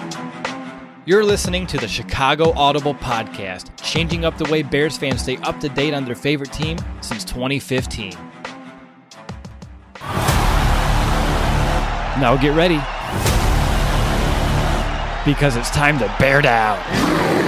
You're listening to the Chicago Audible Podcast, changing up the way Bears fans stay up to date on their favorite team since 2015. Now get ready, because it's time to bear down.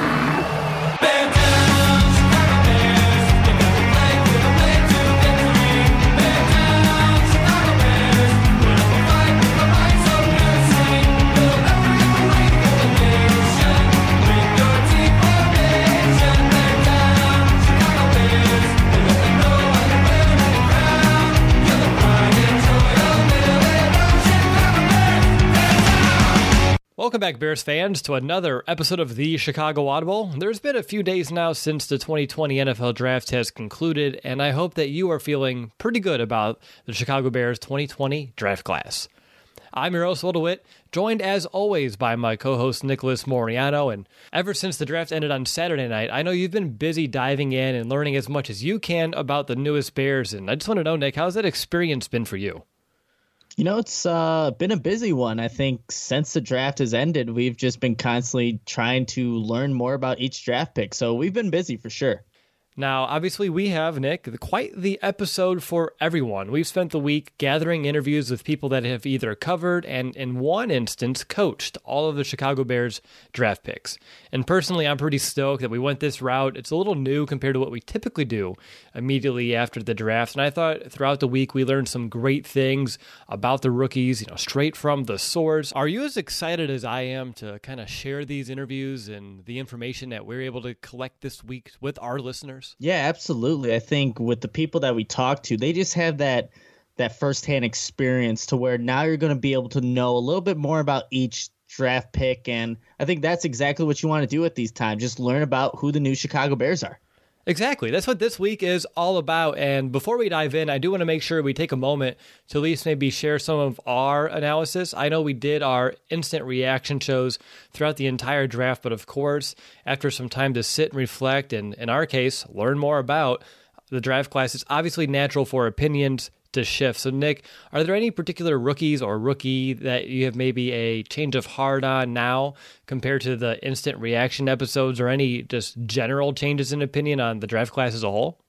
Welcome back, Bears fans, to another episode of the Chicago Audible. There's been a few days now since the 2020 NFL Draft has concluded, and I hope that you are feeling pretty good about the Chicago Bears 2020 draft class. I'm your host, Will DeWitt, joined as always by my co-host Nicholas Moriano, and ever since the draft ended on Saturday night, I know you've been busy diving in and learning as much as you can about the newest Bears, and I just want to know, Nick, how's that experience been for you? You know, it's been a busy one. I think since the draft has ended, we've just been constantly trying to learn more about each draft pick. So we've been busy for sure. Now, obviously, we have, Nick, quite the episode for everyone. We've spent the week gathering interviews with people that have either covered and, in one instance, coached all of the Chicago Bears draft picks. And personally, I'm pretty stoked that we went this route. It's a little new compared to what we typically do immediately after the draft. And I thought throughout the week, we learned some great things about the rookies, straight from the source. Are you as excited as I am to kind of share these interviews and the information that we're able to collect this week with our listeners? Yeah, absolutely. I think with the people that we talk to, they just have that firsthand experience to where now you're going to be able to know a little bit more about each draft pick. And I think that's exactly what you want to do at these times. Just learn about who the new Chicago Bears are. Exactly. That's what this week is all about. And before we dive in, I do want to make sure we take a moment to at least maybe share some of our analysis. I know we did our instant reaction shows throughout the entire draft, but of course, after some time to sit and reflect, and in our case, learn more about the draft class, it's obviously natural for opinions to shift. So, Nick, are there any particular rookies or rookie that you have maybe a change of heart on now compared to the instant reaction episodes, or any just general changes in opinion on the draft class as a whole?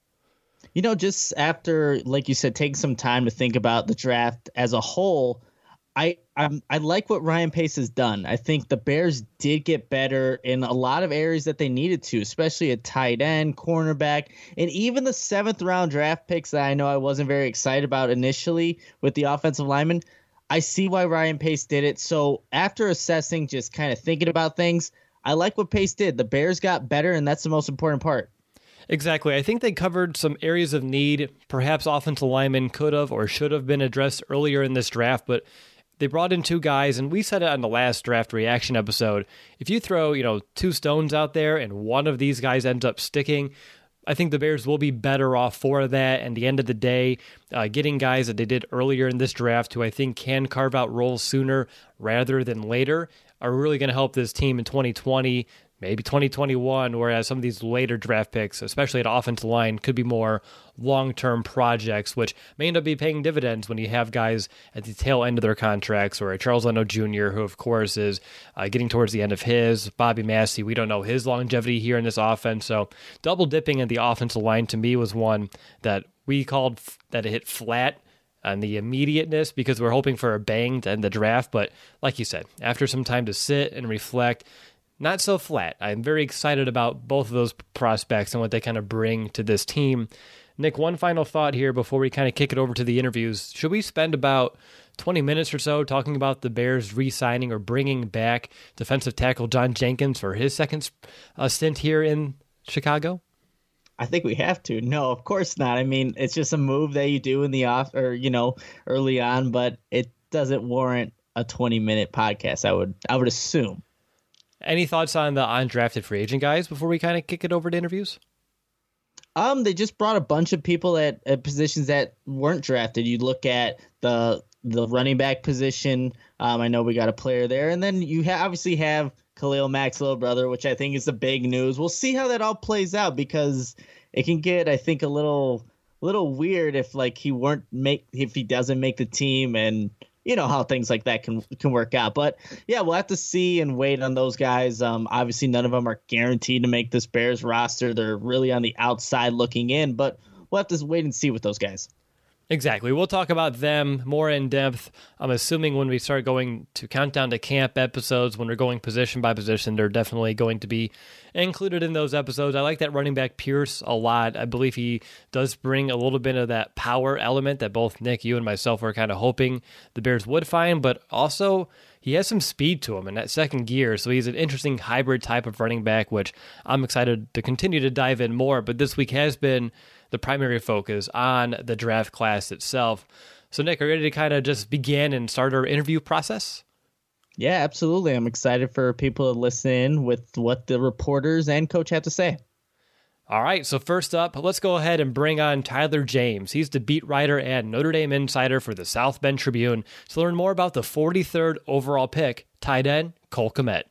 Just after, like you said, taking some time to think about the draft as a whole, I like what Ryan Pace has done. I think the Bears did get better in a lot of areas that they needed to, especially at tight end, cornerback, and even the 7th round draft picks that I know I wasn't very excited about initially with the offensive lineman. I see why Ryan Pace did it. So after assessing, just kind of thinking about things, I like what Pace did. The Bears got better, and that's the most important part. Exactly. I think they covered some areas of need. Perhaps offensive linemen could have or should have been addressed earlier in this draft, but they brought in 2 guys, and we said it on the last draft reaction episode. If you throw, 2 stones out there and one of these guys ends up sticking, I think the Bears will be better off for that. And at the end of the day, getting guys that they did earlier in this draft who I think can carve out roles sooner rather than later are really going to help this team in 2020, maybe 2021, whereas some of these later draft picks, especially at offensive line, could be more long-term projects, which may end up be paying dividends when you have guys at the tail end of their contracts, or a Charles Leno Jr., who, of course, is getting towards the end of his. Bobby Massey, we don't know his longevity here in this offense. So double-dipping in the offensive line, to me, was one that we called that it hit flat on the immediateness because we're hoping for a bang to end the draft. But like you said, after some time to sit and reflect, not so flat. I'm very excited about both of those prospects and what they kind of bring to this team. Nick, one final thought here before we kind of kick it over to the interviews. Should we spend about 20 minutes or so talking about the Bears re-signing or bringing back defensive tackle John Jenkins for his second stint here in Chicago? I think we have to. No, of course not. I mean, it's just a move that you do in the early on, but it doesn't warrant a 20-minute podcast, I would assume. Any thoughts on the undrafted free agent guys before we kind of kick it over to interviews? They just brought a bunch of people at positions that weren't drafted. You look at the running back position. I know we got a player there. And then you obviously have Khalil Mack's little brother, which I think is the big news. We'll see how that all plays out because it can get, I think, a little weird if he doesn't make the team and you know how things like that can work out. But yeah, we'll have to see and wait on those guys. Obviously, none of them are guaranteed to make this Bears roster. They're really on the outside looking in, but we'll have to wait and see with those guys. Exactly. We'll talk about them more in depth. I'm assuming when we start going to countdown to camp episodes, when we're going position by position, they're definitely going to be included in those episodes. I like that running back Pierce a lot. I believe he does bring a little bit of that power element that both Nick, you, and myself were kind of hoping the Bears would find, but also he has some speed to him in that second gear, so he's an interesting hybrid type of running back, which I'm excited to continue to dive in more. But this week has been the primary focus on the draft class itself. So, Nick, are you ready to kind of just begin and start our interview process? Yeah, absolutely. I'm excited for people to listen in with what the reporters and coach have to say. All right, so first up, let's go ahead and bring on Tyler James. He's the beat writer and Notre Dame insider for the South Bend Tribune to learn more about the 43rd overall pick, tight end Cole Kmet.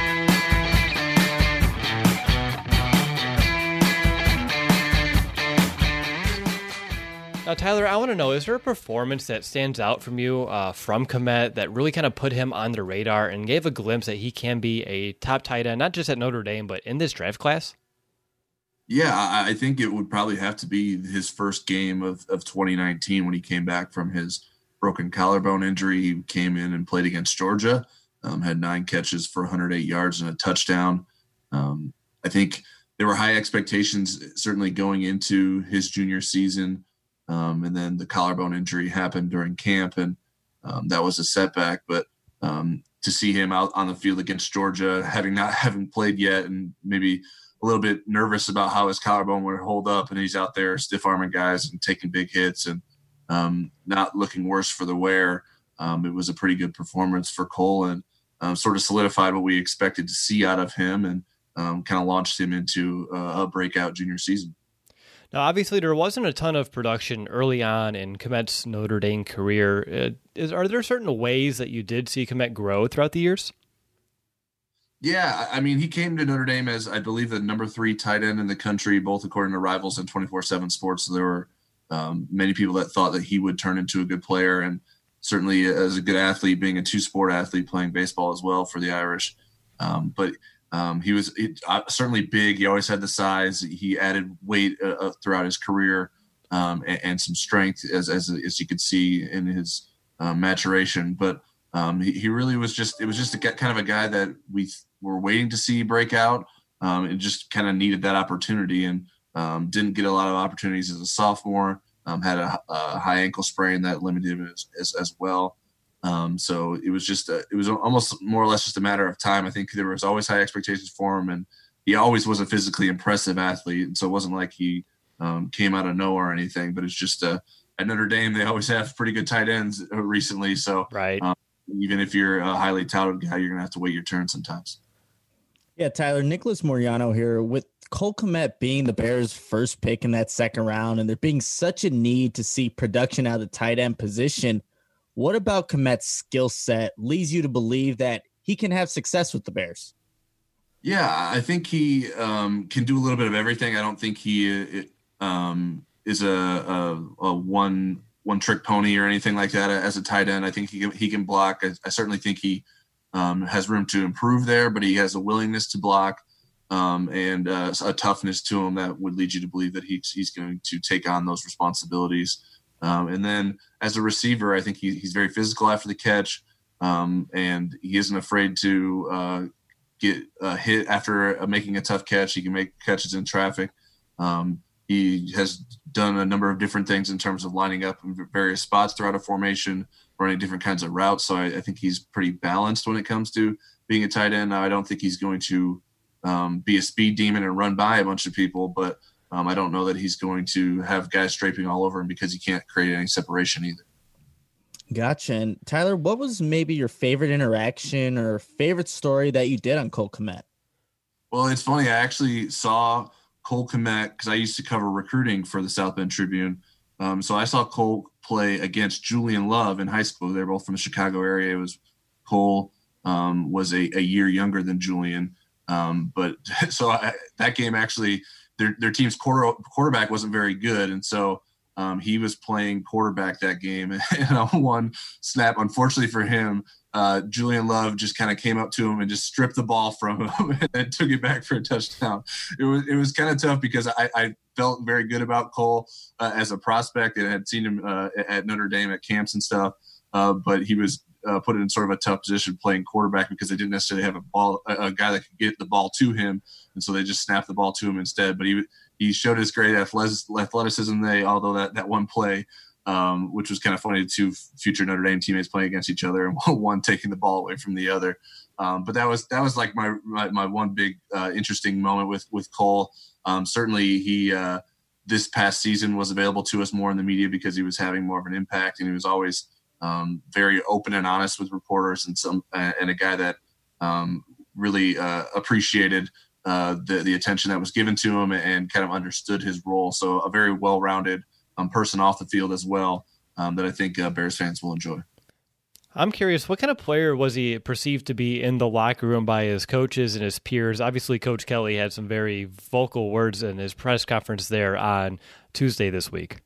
Now, Tyler, I want to know, is there a performance that stands out from you from Kmet that really kind of put him on the radar and gave a glimpse that he can be a top tight end, not just at Notre Dame, but in this draft class? Yeah, I think it would probably have to be his first game of 2019 when he came back from his broken collarbone injury. He came in and played against Georgia, had 9 catches for 108 yards and a touchdown. I think there were high expectations, certainly going into his junior season. And then the collarbone injury happened during camp, and that was a setback. But to see him out on the field against Georgia, having played yet, and maybe a little bit nervous about how his collarbone would hold up, and he's out there stiff-arming guys and taking big hits and not looking worse for the wear. It was a pretty good performance for Cole, and sort of solidified what we expected to see out of him, and kind of launched him into a breakout junior season. Now, obviously, there wasn't a ton of production early on in Kmet's Notre Dame career. Are there certain ways that you did see Kmet grow throughout the years? Yeah, I mean, he came to Notre Dame as, I believe, the number 3 tight end in the country, both according to Rivals and 24/7 Sports. So there were many people that thought that he would turn into a good player, and certainly as a good athlete, being a 2-sport athlete, playing baseball as well for the Irish. But he was certainly big. He always had the size. He added weight throughout his career, and some strength, as you could see in his maturation. But he really was it was just kind of a guy that we were waiting to see break out, and just kind of needed that opportunity, and didn't get a lot of opportunities as a sophomore. Had a high ankle sprain that limited him as well. So it was almost more or less just a matter of time. I think there was always high expectations for him, and he always was a physically impressive athlete. And so it wasn't like he came out of nowhere or anything, but it's just at Notre Dame, they always have pretty good tight ends recently. So right. Even if you're a highly touted guy, you're going to have to wait your turn sometimes. Yeah, Tyler, Nicholas Moriano here. With Cole Kmet being the Bears' first pick in that second round, and there being such a need to see production out of the tight end position, what about Kmet's skill set leads you to believe that he can have success with the Bears? Yeah, I think he can do a little bit of everything. I don't think he is a one-trick pony or anything like that as a tight end. I think he can block. I certainly think he has room to improve there, but he has a willingness to block and a toughness to him that would lead you to believe that he's going to take on those responsibilities. And then as a receiver, I think he's very physical after the catch, and he isn't afraid to get hit after making a tough catch. He can make catches in traffic. He has done a number of different things in terms of lining up in various spots throughout a formation, running different kinds of routes. So I think he's pretty balanced when it comes to being a tight end. Now, I don't think he's going to be a speed demon and run by a bunch of people, but I don't know that he's going to have guys draping all over him because he can't create any separation either. Gotcha. And Tyler, what was maybe your favorite interaction or favorite story that you did on Cole Kmet? Well, it's funny. I actually saw Cole Kmet because I used to cover recruiting for the South Bend Tribune. So I saw Cole play against Julian Love in high school. They're both from the Chicago area. It was Cole was a year younger than Julian. But so that game actually, their team's quarterback wasn't very good. And so He was playing quarterback that game, and on one snap, unfortunately for him, Julian Love just kind of came up to him and just stripped the ball from him and took it back for a touchdown. It was kind of tough because I felt very good about Cole as a prospect, and had seen him at Notre Dame at camps and stuff, but he was put in sort of a tough position playing quarterback because they didn't necessarily have a guy that could get the ball to him, and so they just snapped the ball to him instead. But he showed his great athleticism although that one play, which was kind of funny, the two future Notre Dame teammates playing against each other and one taking the ball away from the other. But that was like my one big interesting moment with Cole. Certainly he this past season was available to us more in the media because he was having more of an impact, and he was always very open and honest with reporters, and a guy that really appreciated the attention that was given to him and kind of understood his role. So a very well-rounded person off the field as well, that I think Bears fans will enjoy. I'm curious, what kind of player was he perceived to be in the locker room by his coaches and his peers? Obviously, Coach Kelly had some very vocal words in his press conference there on Tuesday this week.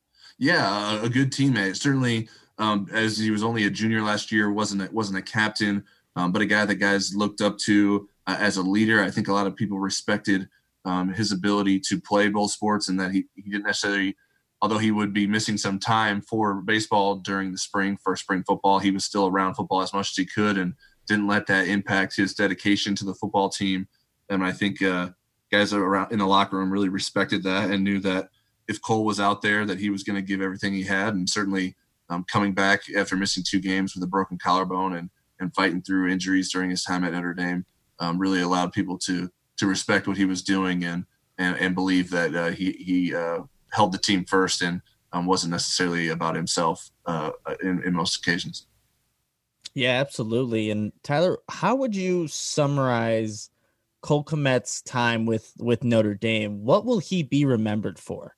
Yeah, a good teammate. Certainly, as he was only a junior last year, wasn't a captain, but a guy that guys looked up to as a leader. I think a lot of people respected his ability to play both sports, and that he didn't necessarily, although he would be missing some time for baseball during the spring for spring football, he was still around football as much as he could and didn't let that impact his dedication to the football team. And I think guys around in the locker room really respected that and knew that if Cole was out there, that he was going to give everything he had. And certainly coming back after missing 2 games with a broken collarbone and fighting through injuries during his time at Notre Dame really allowed people to respect what he was doing and believe that he held the team first and wasn't necessarily about himself in most occasions. Yeah, absolutely. And Tyler, how would you summarize Cole Kmet's time with Notre Dame? What will he be remembered for?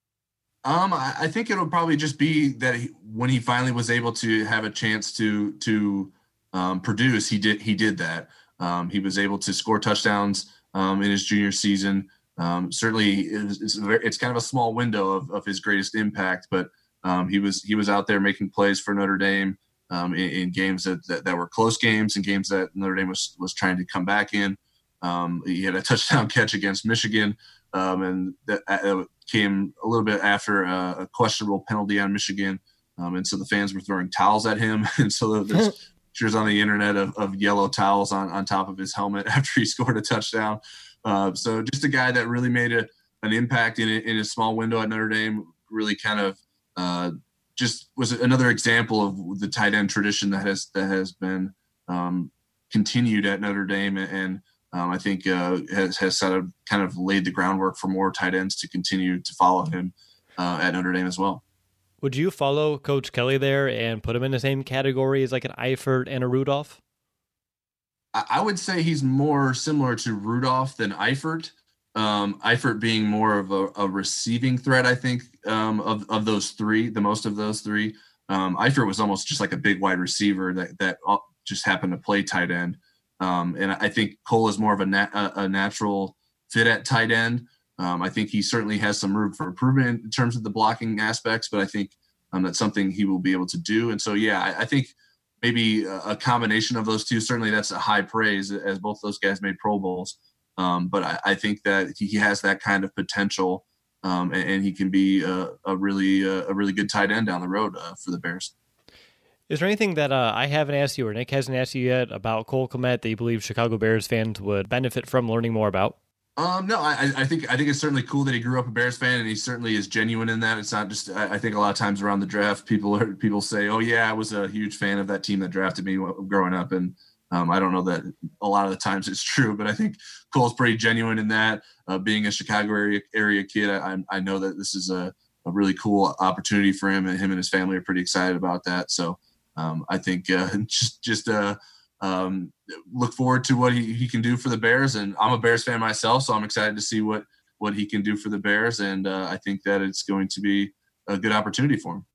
I think it'll probably just be that when he finally was able to have a chance to produce, he did that. He was able to score touchdowns in his junior season. Certainly, it's kind of a small window of his greatest impact, but he was out there making plays for Notre Dame in games that were close games and games that Notre Dame was trying to come back in. He had a touchdown catch against Michigan, and that came a little bit after a questionable penalty on Michigan, and so the fans were throwing towels at him, and so there's pictures on the internet of yellow towels on top of his helmet after he scored a touchdown. So just a guy that really made an impact in a small window at Notre Dame, really kind of just was another example of the tight end tradition that has been continued at Notre Dame, and I think has sort of kind of laid the groundwork for more tight ends to continue to follow him at Notre Dame as well. Would you follow Coach Kelly there and put him in the same category as like an Eifert and a Rudolph? I would say he's more similar to Rudolph than Eifert. Eifert being more of a receiving threat, I think, of those three, the most of those three. Eifert was almost just like a big wide receiver that just happened to play tight end. And I think Cole is more of a natural fit at tight end. I think he certainly has some room for improvement in terms of the blocking aspects, but I think that's something he will be able to do. And so, yeah, I think maybe a combination of those two, certainly that's a high praise as both those guys made Pro Bowls. But I think that he has that kind of potential, and he can be a really good tight end down the road for the Bears. Is there anything that I haven't asked you or Nick hasn't asked you yet about Cole Kmet that you believe Chicago Bears fans would benefit from learning more about? No, I think it's certainly cool that he grew up a Bears fan, and he certainly is genuine in that. It's not just, I think a lot of times around the draft, people say, "Oh yeah, I was a huge fan of that team that drafted me growing up," and I don't know that a lot of the times it's true, but I think Cole's pretty genuine in that. Being a Chicago area kid, I know that this is a really cool opportunity for him, and him and his family are pretty excited about that. So I think just look forward to what he can do for the Bears. And I'm a Bears fan myself, so I'm excited to see what he can do for the Bears. And I think that it's going to be a good opportunity for him.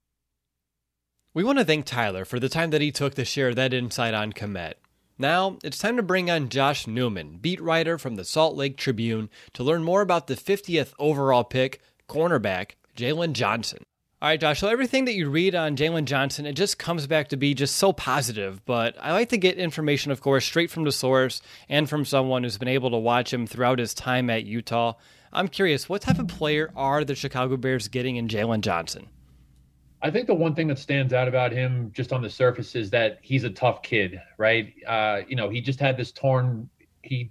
We want to thank Tyler for the time that he took to share that insight on Kmet. Now, it's time to bring on Josh Newman, beat writer from the Salt Lake Tribune, to learn more about the 50th overall pick, cornerback, Jalen Johnson. All right, Josh, so everything that you read on Jalen Johnson, it just comes back to be just so positive. But I like to get information, of course, straight from the source and from someone who's been able to watch him throughout his time at Utah. I'm curious, what type of player are the Chicago Bears getting in Jalen Johnson? I think the one thing that stands out about him just on the surface is that he's a tough kid, right? He just had this torn right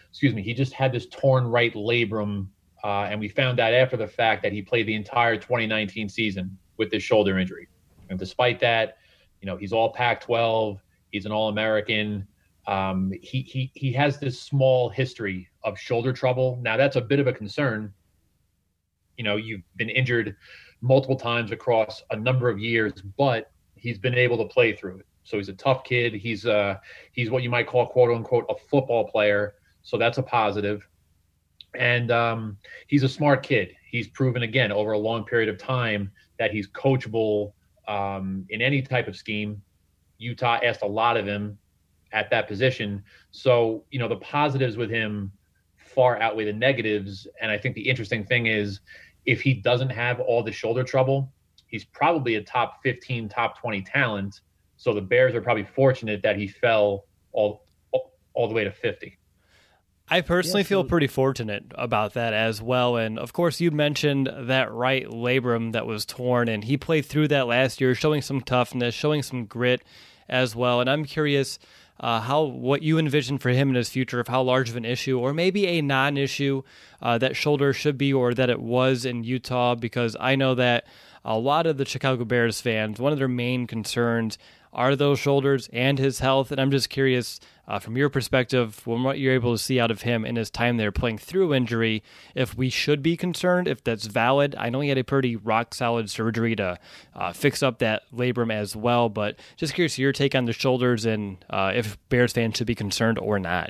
labrum. And we found out after the fact that he played the entire 2019 season with this shoulder injury. And despite that, he's all Pac-12. He's an All-American. He has this small history of shoulder trouble. Now, that's a bit of a concern. You've been injured multiple times across a number of years, but he's been able to play through it. So he's a tough kid. He's what you might call, quote unquote, a football player. So that's a positive. And he's a smart kid. He's proven, again, over a long period of time that he's coachable in any type of scheme. Utah asked a lot of him at that position. So, the positives with him far outweigh the negatives. And I think the interesting thing is if he doesn't have all the shoulder trouble, he's probably a top 15, top 20 talent. So the Bears are probably fortunate that he fell all the way to 50. I personally feel pretty fortunate about that as well. And of course, you mentioned that right labrum that was torn, and he played through that last year, showing some toughness, showing some grit as well. And I'm curious what you envision for him in his future, of how large of an issue or maybe a non-issue that shoulder should be, or that it was in Utah, because I know that a lot of the Chicago Bears fans, one of their main concerns are those shoulders and his health. And I'm just curious, from your perspective, from what you're able to see out of him in his time there playing through injury, if we should be concerned, if that's valid. I know he had a pretty rock-solid surgery to fix up that labrum as well, but just curious your take on the shoulders and if Bears fans should be concerned or not.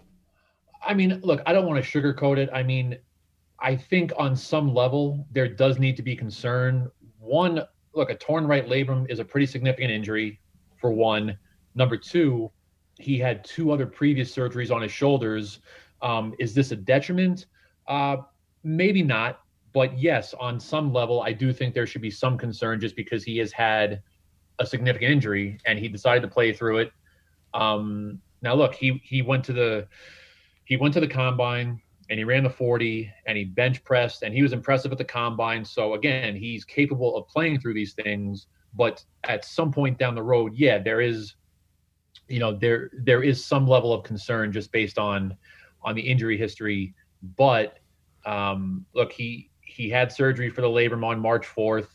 I mean, look, I don't want to sugarcoat it. I mean, I think on some level there does need to be concern. One, look, a torn right labrum is a pretty significant injury, for one. Number two, he had 2 other previous surgeries on his shoulders. Is this a detriment? Maybe not. But yes, on some level, I do think there should be some concern just because he has had a significant injury and he decided to play through it. Now, look, he went to the combine and he ran the 40 and he bench pressed and he was impressive at the combine. So again, he's capable of playing through these things. But at some point down the road, yeah, there is some level of concern just based on the injury history. But look, he had surgery for the labrum on March 4th.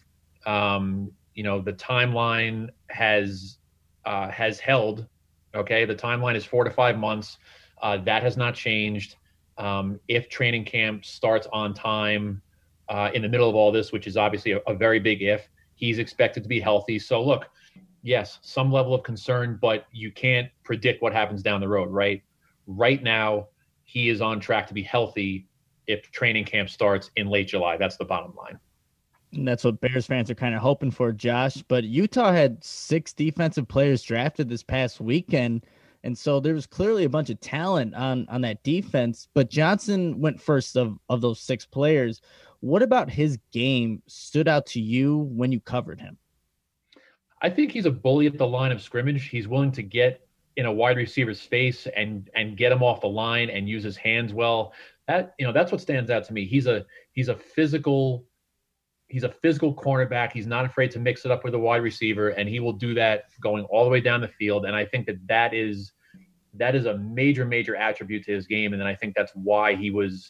The timeline has held. Okay, the timeline is 4 to 5 months. That has not changed. If training camp starts on time in the middle of all this, which is obviously a very big if, he's expected to be healthy. So look, yes, some level of concern, but you can't predict what happens down the road, right? Right now, he is on track to be healthy if training camp starts in late July. That's the bottom line. And that's what Bears fans are kind of hoping for, Josh. But Utah had 6 defensive players drafted this past weekend. And so there was clearly a bunch of talent on that defense. But Johnson went first of those 6 players. What about his game stood out to you when you covered him? I think he's a bully at the line of scrimmage. He's willing to get in a wide receiver's face and get him off the line and use his hands well. That's what stands out to me. He's a physical cornerback. He's not afraid to mix it up with a wide receiver, and he will do that going all the way down the field. And I think that is a major, major attribute to his game. And then I think that's why he was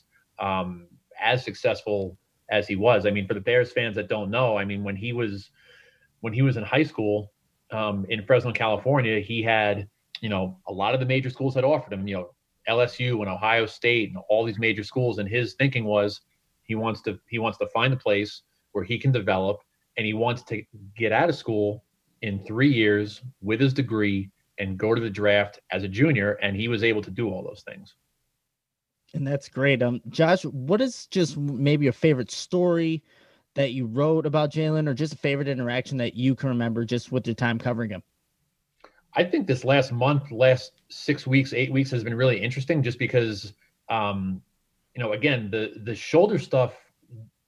as successful as he was. I mean, for the Bears fans that don't know, I mean, when he was in high school in Fresno, California, he had, a lot of the major schools had offered him, LSU and Ohio State and all these major schools. And his thinking was he wants to find a place where he can develop, and he wants to get out of school in 3 years with his degree and go to the draft as a junior. And he was able to do all those things. And that's great. Josh, what is just maybe your favorite story that you wrote about Jalen, or just a favorite interaction that you can remember just with your time covering him? I think this last 6 weeks, 8 weeks has been really interesting just because, again, the shoulder stuff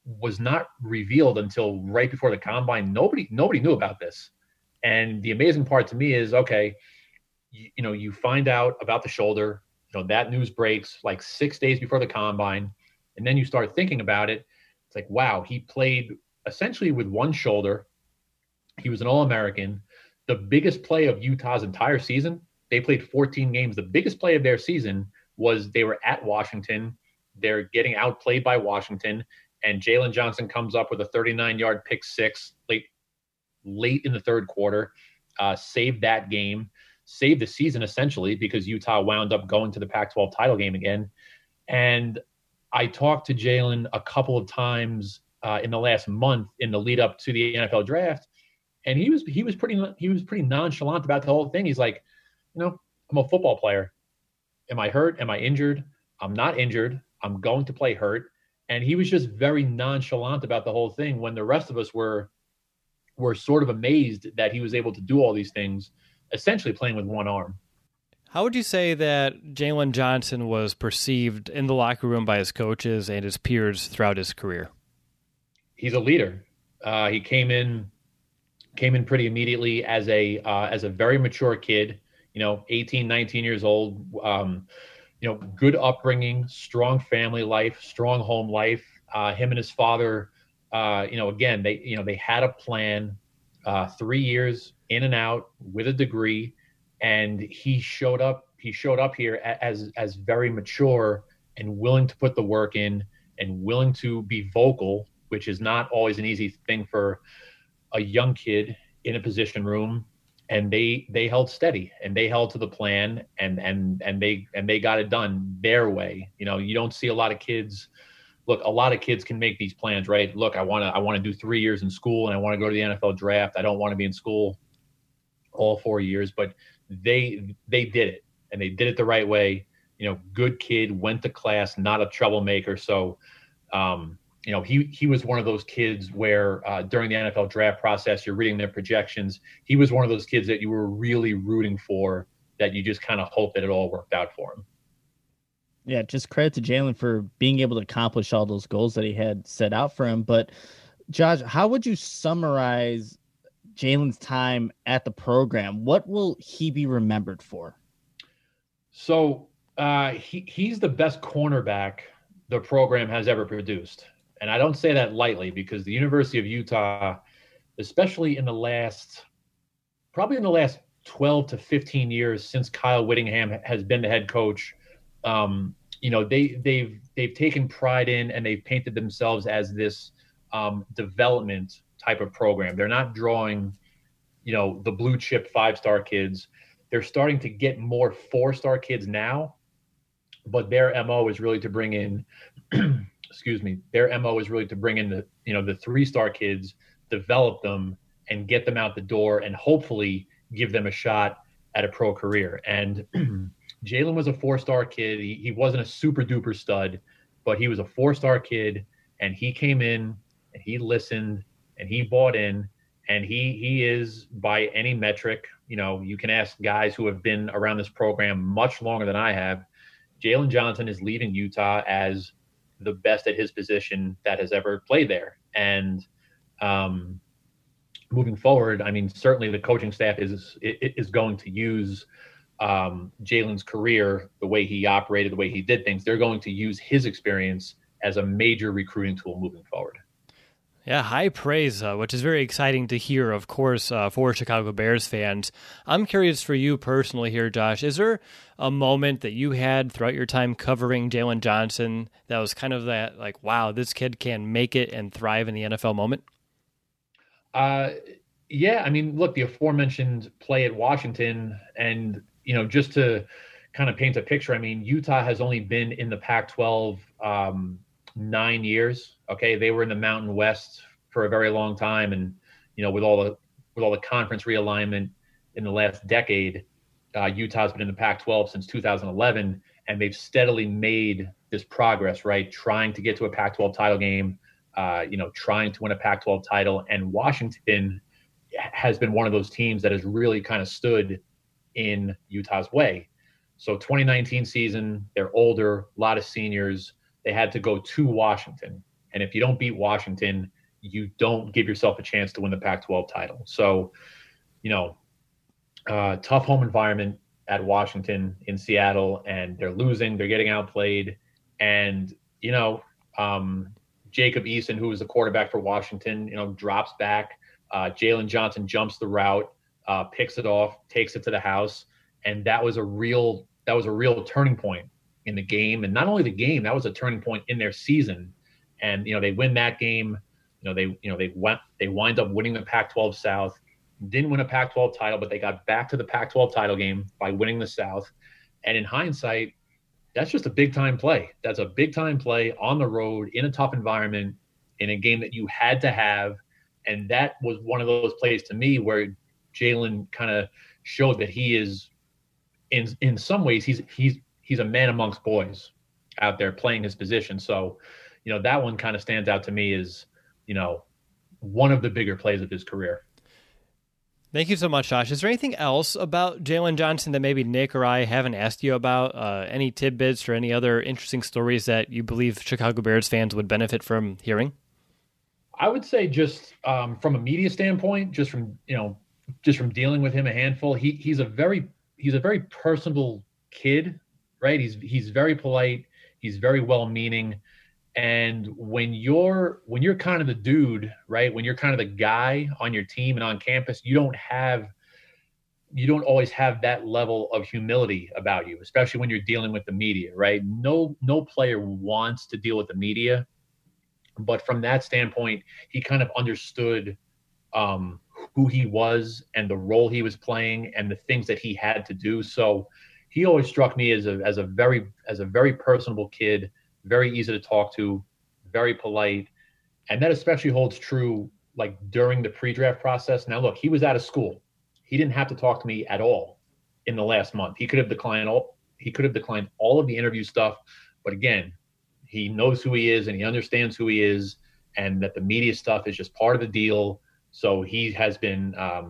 was not revealed until right before the combine. Nobody knew about this. And the amazing part to me is, okay, you find out about the shoulder, that news breaks like 6 days before the combine. And then you start thinking about it. It's like, wow, he played essentially with one shoulder. He was an All-American. The biggest play of Utah's entire season, they played 14 games. The biggest play of their season was they were at Washington. They're getting outplayed by Washington. And Jalen Johnson comes up with a 39-yard pick six late in the third quarter, saved that game, saved the season essentially, because Utah wound up going to the Pac-12 title game again. And I talked to Jalen a couple of times in the last month in the lead up to the NFL draft, and he was pretty nonchalant about the whole thing. He's like, I'm a football player. Am I hurt? Am I injured? I'm not injured. I'm going to play hurt. And he was just very nonchalant about the whole thing, when the rest of us were sort of amazed that he was able to do all these things, essentially playing with one arm. How would you say that Jalen Johnson was perceived in the locker room by his coaches and his peers throughout his career? He's a leader. He came in pretty immediately as a very mature kid, 18, 19 years old, good upbringing, strong family life, strong home life. Him and his father, again, they had a plan, 3 years in and out with a degree. And he showed up here as very mature and willing to put the work in and willing to be vocal, which is not always an easy thing for a young kid in a position room. And they held steady and they held to the plan and they got it done their way. You don't see a lot of kids. Look, a lot of kids can make these plans, right? Look, I want to do 3 years in school and I want to go to the NFL draft. I don't want to be in school all 4 years, but they did it and they did it the right way. Good kid, went to class, not a troublemaker. So, he was one of those kids where during the NFL draft process, you're reading their projections. He was one of those kids that you were really rooting for, that you just kind of hope that it all worked out for him. Yeah, just credit to Jalen for being able to accomplish all those goals that he had set out for him. But Josh, how would you summarize Jalen's time at the program? What will he be remembered for? So he's the best cornerback the program has ever produced. And I don't say that lightly, because the University of Utah, especially in the last 12 to 15 years since Kyle Whittingham has been the head coach, they've taken pride in and they've painted themselves as this development type of program. They're not drawing, the blue chip 5-star kids. They're starting to get more 4-star kids now, but their MO is really to bring in, their MO is really to bring in the 3-star kids, develop them and get them out the door and hopefully give them a shot at a pro career. And Jalen was a 4-star kid. He wasn't a super duper stud, but he was a 4-star kid, and he came in and he listened and he bought in, and he is, by any metric, you can ask guys who have been around this program much longer than I have. Jalen Johnson is leaving Utah as the best at his position that has ever played there. And moving forward, I mean, certainly the coaching staff is going to use Jalen's career, the way he operated, the way he did things. They're going to use his experience as a major recruiting tool moving forward. Yeah, high praise, which is very exciting to hear, of course, for Chicago Bears fans. I'm curious for you personally here, Josh. Is there a moment that you had throughout your time covering Jalen Johnson that was kind of that, like, wow, this kid can make it and thrive in the NFL moment? Yeah, I mean, look, the aforementioned play at Washington, and, just to kind of paint a picture, I mean, Utah has only been in the Pac-12 9 years. Okay, they were in the Mountain West for a very long time, and with all the conference realignment in the last decade, Utah's been in the Pac-12 since 2011, and they've steadily made this progress, right? Trying to get to a Pac-12 title game, trying to win a Pac-12 title, and Washington has been one of those teams that has really kind of stood in Utah's way. So 2019 season, they're older, a lot of seniors. They had to go to Washington. And if you don't beat Washington, you don't give yourself a chance to win the Pac-12 title. So, tough home environment at Washington in Seattle, and they're losing. They're getting outplayed. And, Jacob Eason, who was the quarterback for Washington, drops back. Jalen Johnson jumps the route, picks it off, takes it to the house. And that was a real turning point in the game. And not only the game, that was a turning point in their season. And, they win that game. They wind up winning the Pac-12 South. Didn't win a Pac-12 title, but they got back to the Pac-12 title game by winning the South. And in hindsight, that's just a big-time play. That's a big-time play on the road in a tough environment in a game that you had to have. And that was one of those plays to me where Jalen kind of showed that he is, in some ways, he's a man amongst boys out there playing his position. So, that one kind of stands out to me as, one of the bigger plays of his career. Thank you so much, Josh. Is there anything else about Jalen Johnson that maybe Nick or I haven't asked you about? Any tidbits or any other interesting stories that you believe Chicago Bears fans would benefit from hearing? I would say just from a media standpoint, just from dealing with him a handful, he's a very personable kid, right? He's very polite. He's very well-meaning. And when you're kind of the dude, right, when you're kind of the guy on your team and on campus, you don't always have that level of humility about you, especially when you're dealing with the media, right? No player wants to deal with the media. But from that standpoint, he kind of understood who he was and the role he was playing and the things that he had to do. So he always struck me as a very personable kid, very easy to talk to, very polite. And that especially holds true like during the pre-draft process. Now, look, he was out of school. He didn't have to talk to me at all in the last month. He could have declined all of the interview stuff. But again, he knows who he is and he understands who he is, and that the media stuff is just part of the deal. So he's been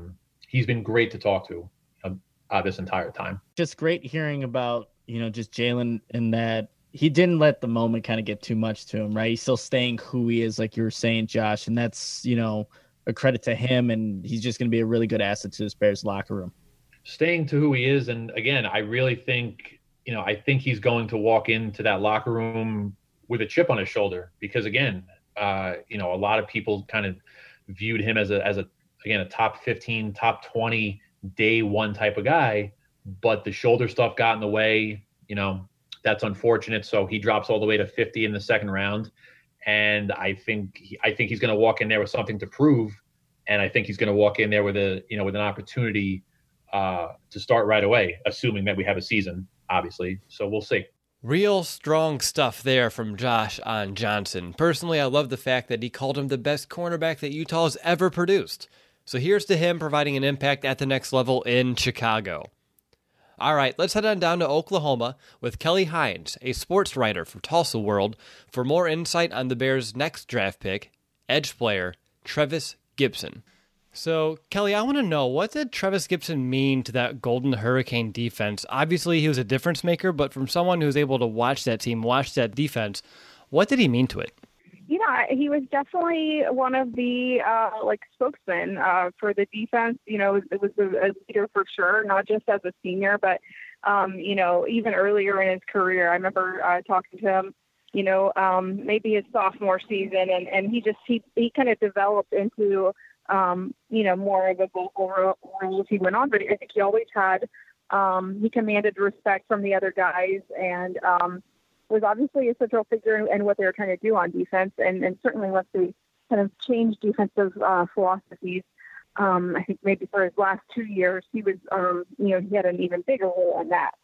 great to talk to this entire time. Just great hearing about, just Jalen, and that he didn't let the moment kind of get too much to him, right? He's still staying who he is, like you were saying, Josh. And that's, a credit to him. And he's just going to be a really good asset to this Bears locker room. Staying to who he is. And again, I really think, I think he's going to walk into that locker room with a chip on his shoulder, because again, a lot of people kind of viewed him as a top 15, top 20 day one type of guy, but the shoulder stuff got in the way. That's unfortunate. So he drops all the way to 50 in the second round. And I think he's going to walk in there with something to prove. And I think he's going to walk in there with with an opportunity to start right away, assuming that we have a season, obviously. So we'll see. Real strong stuff there from Josh on Johnson. Personally, I love the fact that he called him the best cornerback that Utah has ever produced. So here's to him providing an impact at the next level in Chicago. All right, let's head on down to Oklahoma with Kelly Hines, a sports writer for Tulsa World, for more insight on the Bears' next draft pick, edge player Trevis Gipson. So, Kelly, I want to know, what did Trevis Gipson mean to that Golden Hurricane defense? Obviously, he was a difference maker, but from someone who's able to watch that team, watch that defense, what did he mean to it? He was definitely one of the spokesmen for the defense. It was a leader for sure, not just as a senior, but even earlier in his career. I remember talking to him, maybe his sophomore season, and he kind of developed into more of a vocal role as he went on. But I think he always had he commanded respect from the other guys, and was obviously a central figure in what they were trying to do on defense, and certainly once they kind of changed defensive philosophies, I think maybe for his last 2 years, he was, he had an even bigger role in that.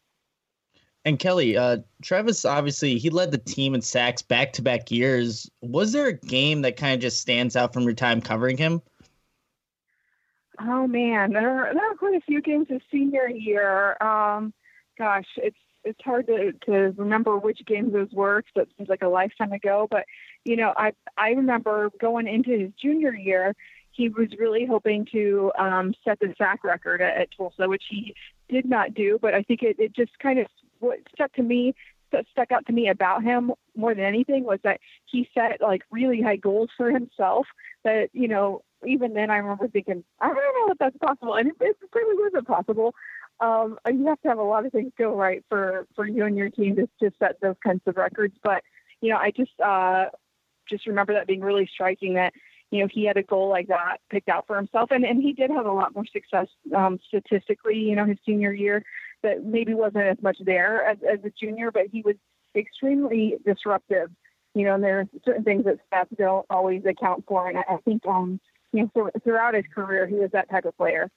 And Kelly, Trevis, obviously, he led the team in sacks back-to-back years. Was there a game that kind of just stands out from your time covering him? Oh, man, there are quite a few games his senior year. It's hard to remember which games those were, because it seems like a lifetime ago. But, I remember going into his junior year, he was really hoping to set the sack record at Tulsa, which he did not do. But I think it just kind of, what stuck to me that stuck out to me about him more than anything was that he set like really high goals for himself that, you know, even then I remember thinking, I don't know if that's possible. And it really wasn't possible. You have to have a lot of things go right for you and your team to set those kinds of records. But, you know, I just remember that being really striking that, you know, he had a goal like that picked out for himself. And he did have a lot more success statistically, you know, his senior year that maybe wasn't as much there as a junior, but he was extremely disruptive, you know, and there are certain things that stats don't always account for. And I think, you know, throughout his career, he was that type of player.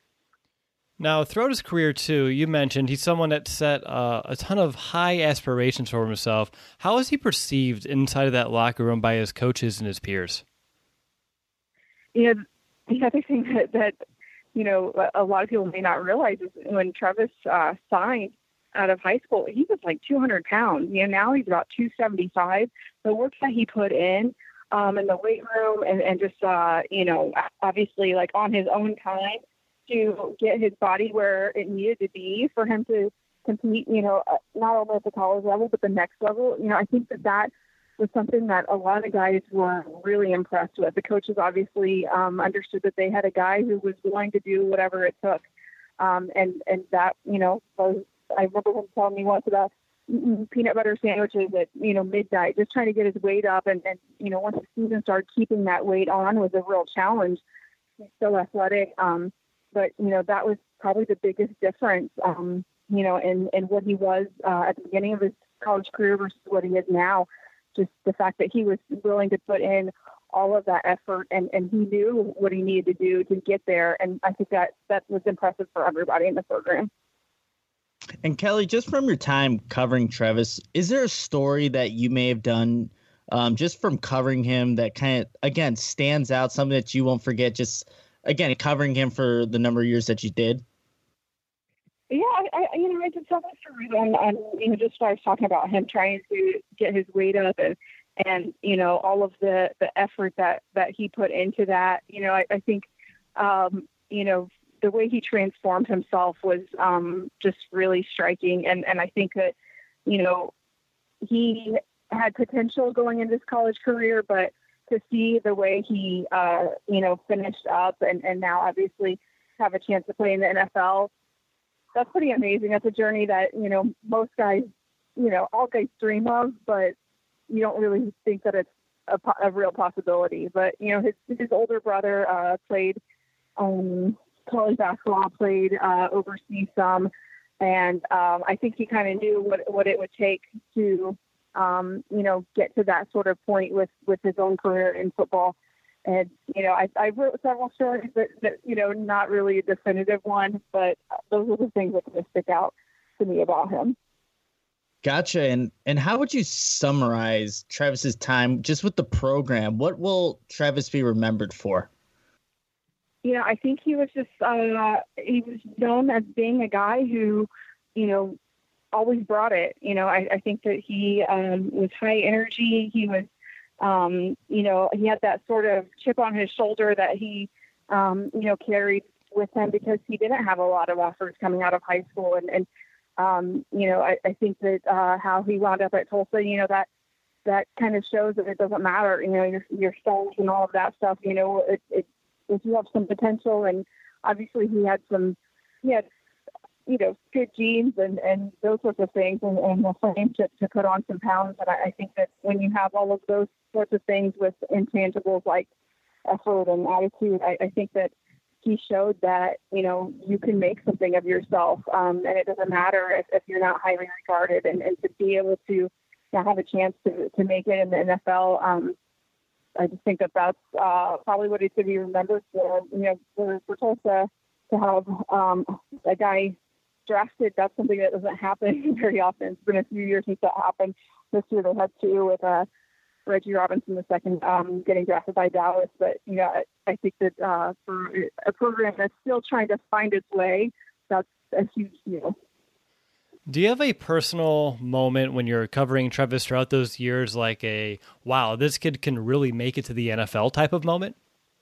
Now, throughout his career, too, you mentioned he's someone that set a ton of high aspirations for himself. How is he perceived inside of that locker room by his coaches and his peers? You know, the other thing that you know, a lot of people may not realize is when Travis signed out of high school, he was like 200 pounds. You know, now he's about 275. The work that he put in the weight room and just, you know, obviously like on his own time to get his body where it needed to be for him to compete, you know, not only at the college level, but the next level. You know, I think that was something that a lot of guys were really impressed with. The coaches obviously understood that they had a guy who was willing to do whatever it took. And that, you know, I remember him telling me once about peanut butter sandwiches at, you know, midnight, just trying to get his weight up. And you know, once the season started, keeping that weight on was a real challenge. He's so athletic. But, you know, that was probably the biggest difference, you know, in what he was at the beginning of his college career versus what he is now. Just the fact that he was willing to put in all of that effort and he knew what he needed to do to get there. And I think that was impressive for everybody in the program. And Kelly, just from your time covering Travis, is there a story that you may have done just from covering him that kind of, again, stands out, something that you won't forget, just, again, covering him for the number of years that you did? Yeah, I did several stories on, you know, just I was talking about him trying to get his weight up and you know, all of the effort that he put into that. You know, I think, you know, the way he transformed himself was just really striking. And I think that, you know, he had potential going into his college career, but to see the way he, you know, finished up and now obviously have a chance to play in the NFL, that's pretty amazing. That's a journey that, you know, most guys, you know, all guys dream of, but you don't really think that it's a real possibility. But, you know, his older brother played college basketball, played overseas some. And I think he kind of knew what it would take to, you know, get to that sort of point with his own career in football. And, you know, I wrote several stories that, you know, not really a definitive one, but those are the things that kind of stick out to me about him. Gotcha. And how would you summarize Travis's time just with the program? What will Travis be remembered for? You know, I think he was just, he was known as being a guy who, you know, always brought it. You know, I think that he was high energy. He was, you know, he had that sort of chip on his shoulder that he, you know, carried with him because he didn't have a lot of offers coming out of high school. And you know, I think that how he wound up at Tulsa, you know, that kind of shows that it doesn't matter, you know, your stars and all of that stuff, you know, if you have some potential. And obviously he had, you know, good genes and those sorts of things and the frame to put on some pounds. And I think that when you have all of those sorts of things with intangibles like effort and attitude, I think that he showed that, you know, you can make something of yourself. And it doesn't matter if you're not highly regarded, and to be able to have a chance to make it in the NFL. I just think that that's probably what he should be remembered for. You know, for Tulsa to have a guy drafted, that's something that doesn't happen very often. It's been a few years since that happened. This year they had two with Reggie Robinson II getting drafted by Dallas. But, you know, I think that for a program that's still trying to find its way, that's a huge deal. Do you have a personal moment when you're covering Travis throughout those years, like a, wow, this kid can really make it to the NFL type of moment?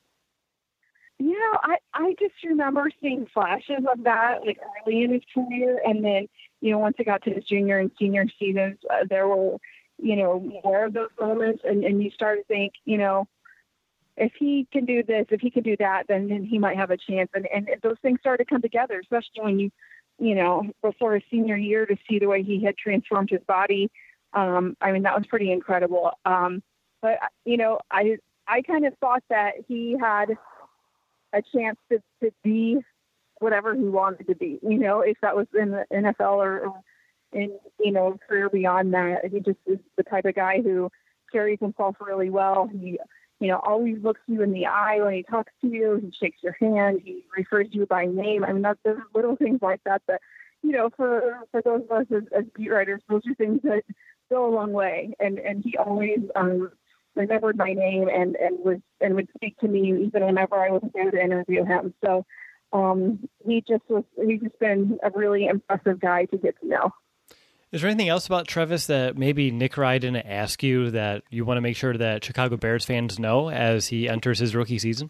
You know, I just remember seeing flashes of that, like early in his career. And then, once it got to his junior and senior seasons, there were, more of those moments. And you start to think, if he can do this, if he can do that, then he might have a chance. And those things started to come together, especially when before his senior year, to see the way he had transformed his body. That was pretty incredible. But I kind of thought that he had a chance to be whatever he wanted to be, if that was in the NFL or in, career beyond that. He just is the type of guy who carries himself really well. He, always looks you in the eye when he talks to you. He shakes your hand. He refers to you by name. There's little things like that, for those of us as beat writers, those are things that go a long way. And he always, remembered my name and would speak to me even whenever I was there to interview him. So he's just been a really impressive guy to get to know. Is there anything else about Travis that maybe Nick Rye didn't ask you that you want to make sure that Chicago Bears fans know as he enters his rookie season?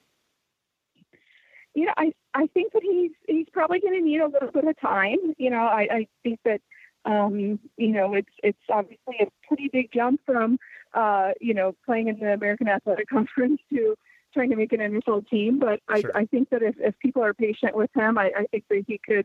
I think that he's probably going to need a little bit of time. I think that it's obviously a pretty big jump from playing in the American Athletic Conference to trying to make an NFL team. But Sure. I think that if people are patient with him, I think that he could,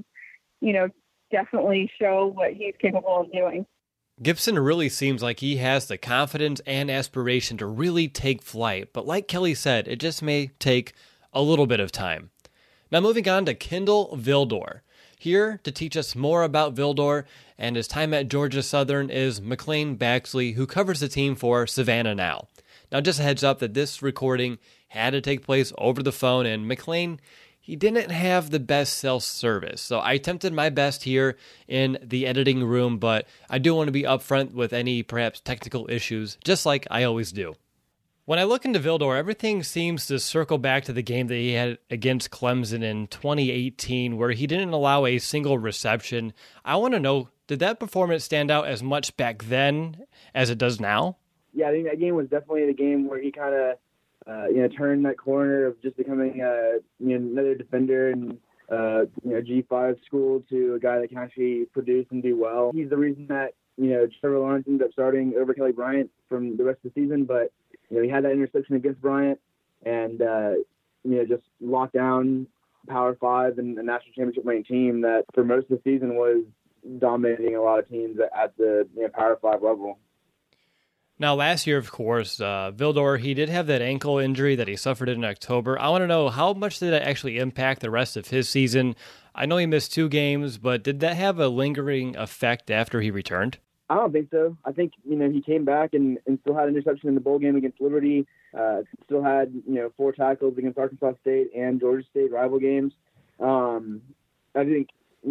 definitely show what he's capable of doing. Gibson really seems like he has the confidence and aspiration to really take flight. But like Kelly said, it just may take a little bit of time. Now moving on to Kindle Vildor. Here to teach us more about Vildor and his time at Georgia Southern is McLean Baxley, who covers the team for Savannah Now. Now just a heads up that this recording had to take place over the phone, and McLean, he didn't have the best cell service. So I attempted my best here in the editing room, but I do want to be upfront with any perhaps technical issues, just like I always do. When I look into Vildor, everything seems to circle back to the game that he had against Clemson in 2018, where he didn't allow a single reception. I want to know, did that performance stand out as much back then as it does now? Yeah, I think that game was definitely the game where he kind of, turned that corner of just becoming, another defender and, G5 school to a guy that can actually produce and do well. He's the reason that, Trevor Lawrence ended up starting over Kelly Bryant from the rest of the season, but he had that interception against Bryant and, just locked down Power 5 and a national championship winning team that for most of the season was dominating a lot of teams at the Power 5 level. Now, last year, of course, Vildor, he did have that ankle injury that he suffered in October. I want to know, how much did that actually impact the rest of his season? I know he missed 2 games, but did that have a lingering effect after he returned? I don't think so. I think, he came back and still had an interception in the bowl game against Liberty, still had, 4 tackles against Arkansas State and Georgia State rival games. I think,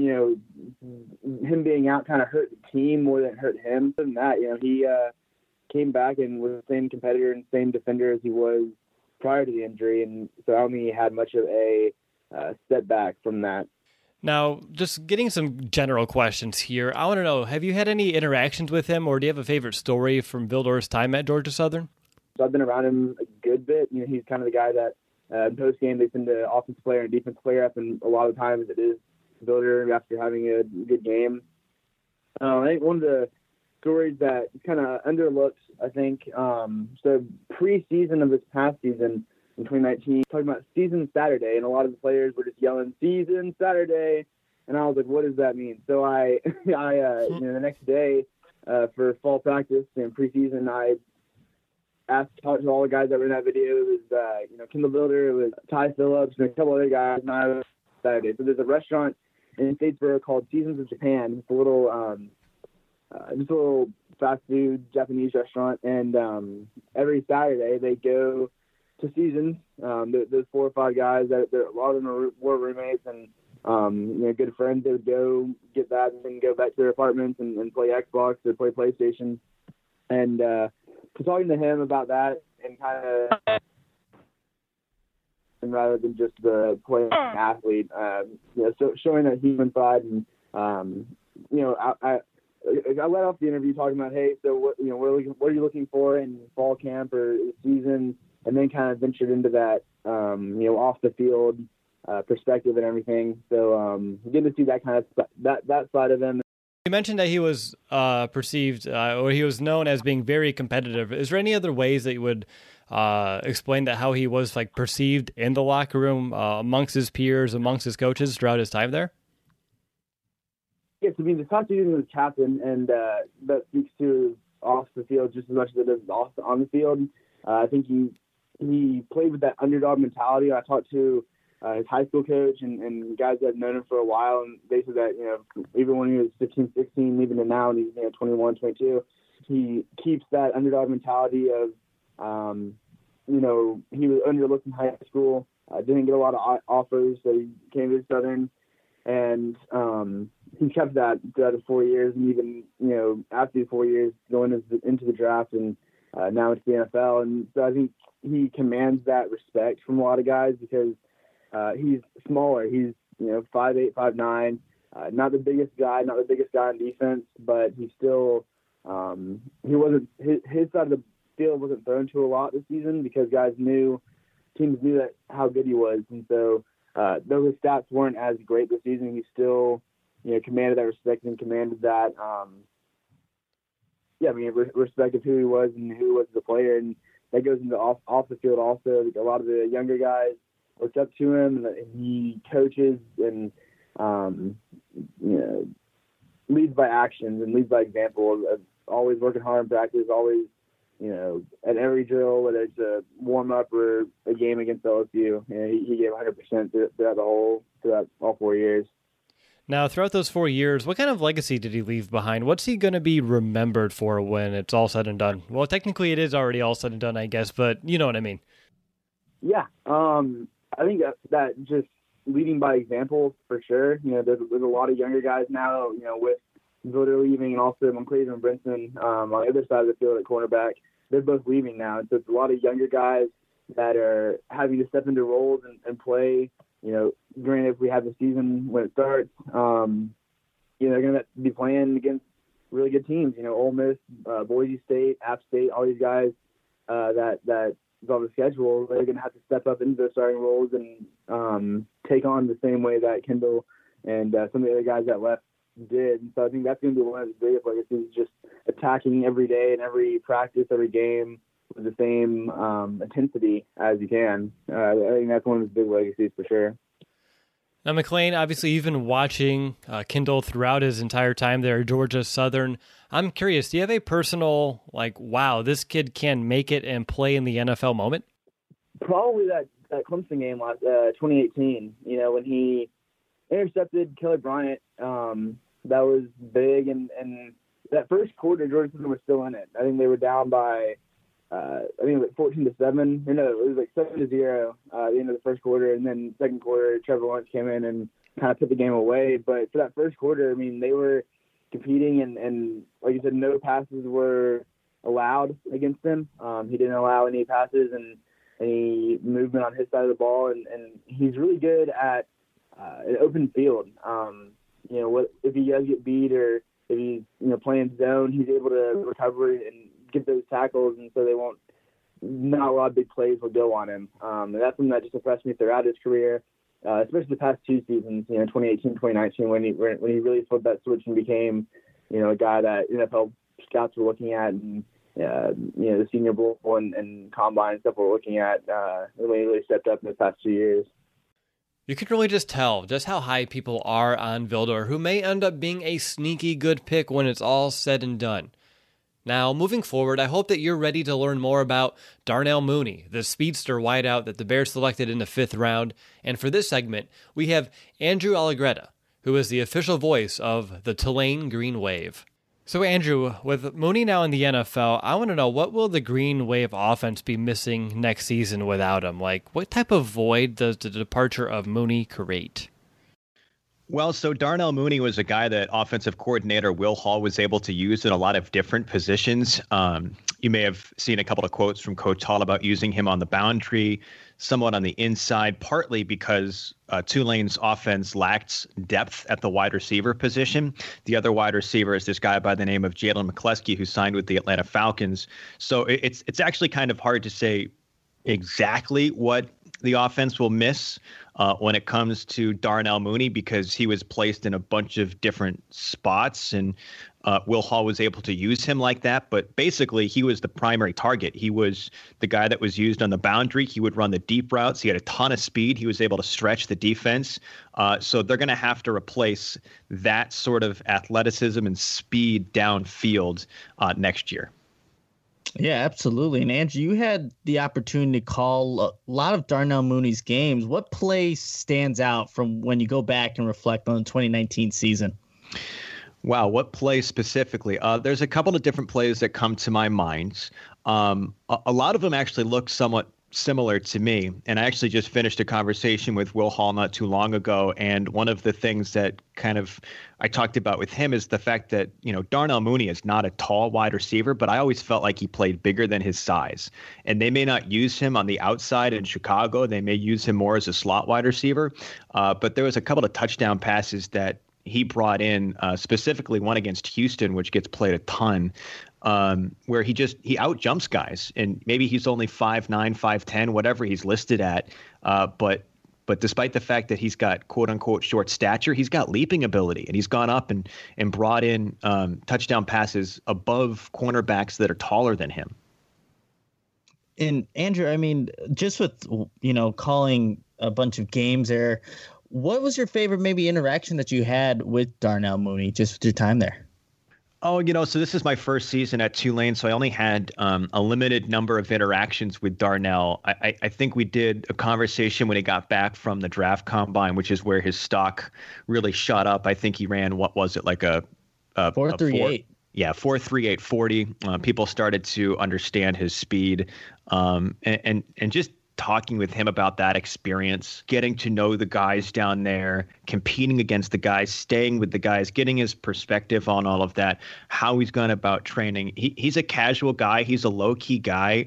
him being out kind of hurt the team more than it hurt him. Other than that, he came back and was the same competitor and same defender as he was prior to the injury. And so I don't think he had much of a setback from that. Now, just getting some general questions here. I want to know, have you had any interactions with him, or do you have a favorite story from Vildor's time at Georgia Southern? So I've been around him a good bit. He's kind of the guy that in post-game they send an offensive player and defense player up, and a lot of times it is Vildor after having a good game. I think one of the stories that is kind of underlooked, I think, so pre-season of this past season, in 2019, talking about Season Saturday, and a lot of the players were just yelling "Season Saturday," and I was like, "What does that mean?" So I the next day for fall practice and preseason, I talked to all the guys that were in that video. It was Kindle Vildor, it was Ty Phillips, and a couple other guys. And I was Saturday. So there's a restaurant in Statesboro called Seasons of Japan. It's a little fast food Japanese restaurant, and every Saturday they go to Seasons. Those 4 or 5 guys that a lot of them were roommates and good friends. They would go get that and then go back to their apartments and play Xbox or play PlayStation. And so talking to him about that and kind of rather than just the playing athlete, so showing that human side and I let off the interview talking about, hey, so what are you looking for in fall camp or season, and then kind of ventured into that, off the field perspective and everything. So good to see that kind of that side of him. You mentioned that he was perceived or he was known as being very competitive. Is there any other ways that you would explain that how he was like perceived in the locker room amongst his peers, amongst his coaches throughout his time there? Yes, I mean, the top dude was captain, and that speaks to off the field just as much as it does on the field. I think he played with that underdog mentality. I talked to his high school coach and guys that have known him for a while, and they said that, even when he was 15, 16, even to now, and he's 21, 22, he keeps that underdog mentality of, he was underlooked in high school, didn't get a lot of offers, so he came to Southern, and he kept that throughout the 4 years, and even, after the 4 years, going into the draft and now into the NFL. And so I think he commands that respect from a lot of guys because he's smaller. He's 5'8", 5'9", not the biggest guy on defense, but he still he wasn't his side of the field wasn't thrown to a lot this season because teams knew that how good he was, and so though his stats weren't as great this season, he still commanded that respect and commanded that respect of who he was and who he was as a player, and that goes into off the field also. A lot of the younger guys looked up to him, and he coaches and leads by actions and leads by example of always working hard in practice, always at every drill, whether it's a warm up or a game against LSU, he gave 100% throughout all 4 years. Now, throughout those 4 years, what kind of legacy did he leave behind? What's he going to be remembered for when it's all said and done? Well, technically it is already all said and done, I guess, but you know what I mean. Yeah, I think that just leading by example for sure. There's a lot of younger guys now, with Vildor leaving and also Monclave and Brinson on the other side of the field at cornerback. They're both leaving now. And so it's a lot of younger guys that are having to step into roles and play. Granted, if we have the season when it starts, they're going to be playing against really good teams. Ole Miss, Boise State, App State, all these guys that is on the schedule. They're going to have to step up into those starting roles and take on the same way that Kendall and some of the other guys that left did. And so I think that's going to be one of the biggest legacies, just attacking every day and every practice, every game with the same intensity as you can. I think that's one of his big legacies for sure. Now, McLean, obviously you've been watching Kendall throughout his entire time there at Georgia Southern. I'm curious, do you have a personal, wow, this kid can make it and play in the NFL moment? Probably that Clemson game last 2018, when he intercepted Kelly Bryant. That was big, and that first quarter, Georgia Southern was still in it. I think they were down by, 14-7. Or no, it was 7-0 at the end of the first quarter, and then second quarter, Trevor Lawrence came in and kind of put the game away. But for that first quarter, they were competing, and like you said, no passes were allowed against him. He didn't allow any passes and any movement on his side of the ball, and he's really good at an open field. If he does get beat or if he's playing zone, he's able to recover and get those tackles, and so not a lot of big plays will go on him. And that's something that just impressed me throughout his career, especially the past two seasons, 2018, 2019, when he really flipped that switch and became, a guy that NFL scouts were looking at, and the Senior Bowl and Combine and stuff we're looking at when he really stepped up in the past 2 years. You can really just tell just how high people are on Vildor, who may end up being a sneaky good pick when it's all said and done. Now, moving forward, I hope that you're ready to learn more about Darnell Mooney, the speedster wideout that the Bears selected in the 5th round. And for this segment, we have Andrew Allegretta, who is the official voice of the Tulane Green Wave. So, Andrew, with Mooney now in the NFL, I want to know, what will the Green Wave offense be missing next season without him? What type of void does the departure of Mooney create? Well, so Darnell Mooney was a guy that offensive coordinator Will Hall was able to use in a lot of different positions. You may have seen a couple of quotes from Coach Hall about using him on the boundary, somewhat on the inside, partly because Tulane's offense lacked depth at the wide receiver position. The other wide receiver is this guy by the name of Jalen McCleskey, who signed with the Atlanta Falcons. So it's actually kind of hard to say exactly what the offense will miss when it comes to Darnell Mooney, because he was placed in a bunch of different spots, and Will Hall was able to use him like that. But basically, he was the primary target. He was the guy that was used on the boundary. He would run the deep routes. He had a ton of speed. He was able to stretch the defense. So they're going to have to replace that sort of athleticism and speed downfield next year. Yeah, absolutely. And Andrew, you had the opportunity to call a lot of Darnell Mooney's games. What play stands out from when you go back and reflect on the 2019 season? Wow, what play specifically? There's a couple of different plays that come to my mind. A lot of them actually look somewhat similar to me. And I actually just finished a conversation with Will Hall not too long ago. And one of the things that kind of I talked about with him is the fact that, Darnell Mooney is not a tall wide receiver, but I always felt like he played bigger than his size. And they may not use him on the outside in Chicago. They may use him more as a slot wide receiver. But there was a couple of touchdown passes that he brought in, specifically one against Houston, which gets played a ton, where he out jumps guys, and maybe he's only 5'9", 5'10", whatever he's listed at. But despite the fact that he's got quote unquote short stature, he's got leaping ability, and he's gone up and brought in touchdown passes above cornerbacks that are taller than him. And Andrew, I mean, just with, calling a bunch of games there, what was your favorite maybe interaction that you had with Darnell Mooney just with your time there? Oh, so this is my first season at Tulane, so I only had a limited number of interactions with Darnell. I think we did a conversation when he got back from the draft combine, which is where his stock really shot up. I think he ran, what was it, like a 4.38. Yeah, 4.38 40. People started to understand his speed, and just talking with him about that experience, getting to know the guys down there, competing against the guys, staying with the guys, getting his perspective on all of that, how he's gone about training. He's a casual guy. He's a low-key guy.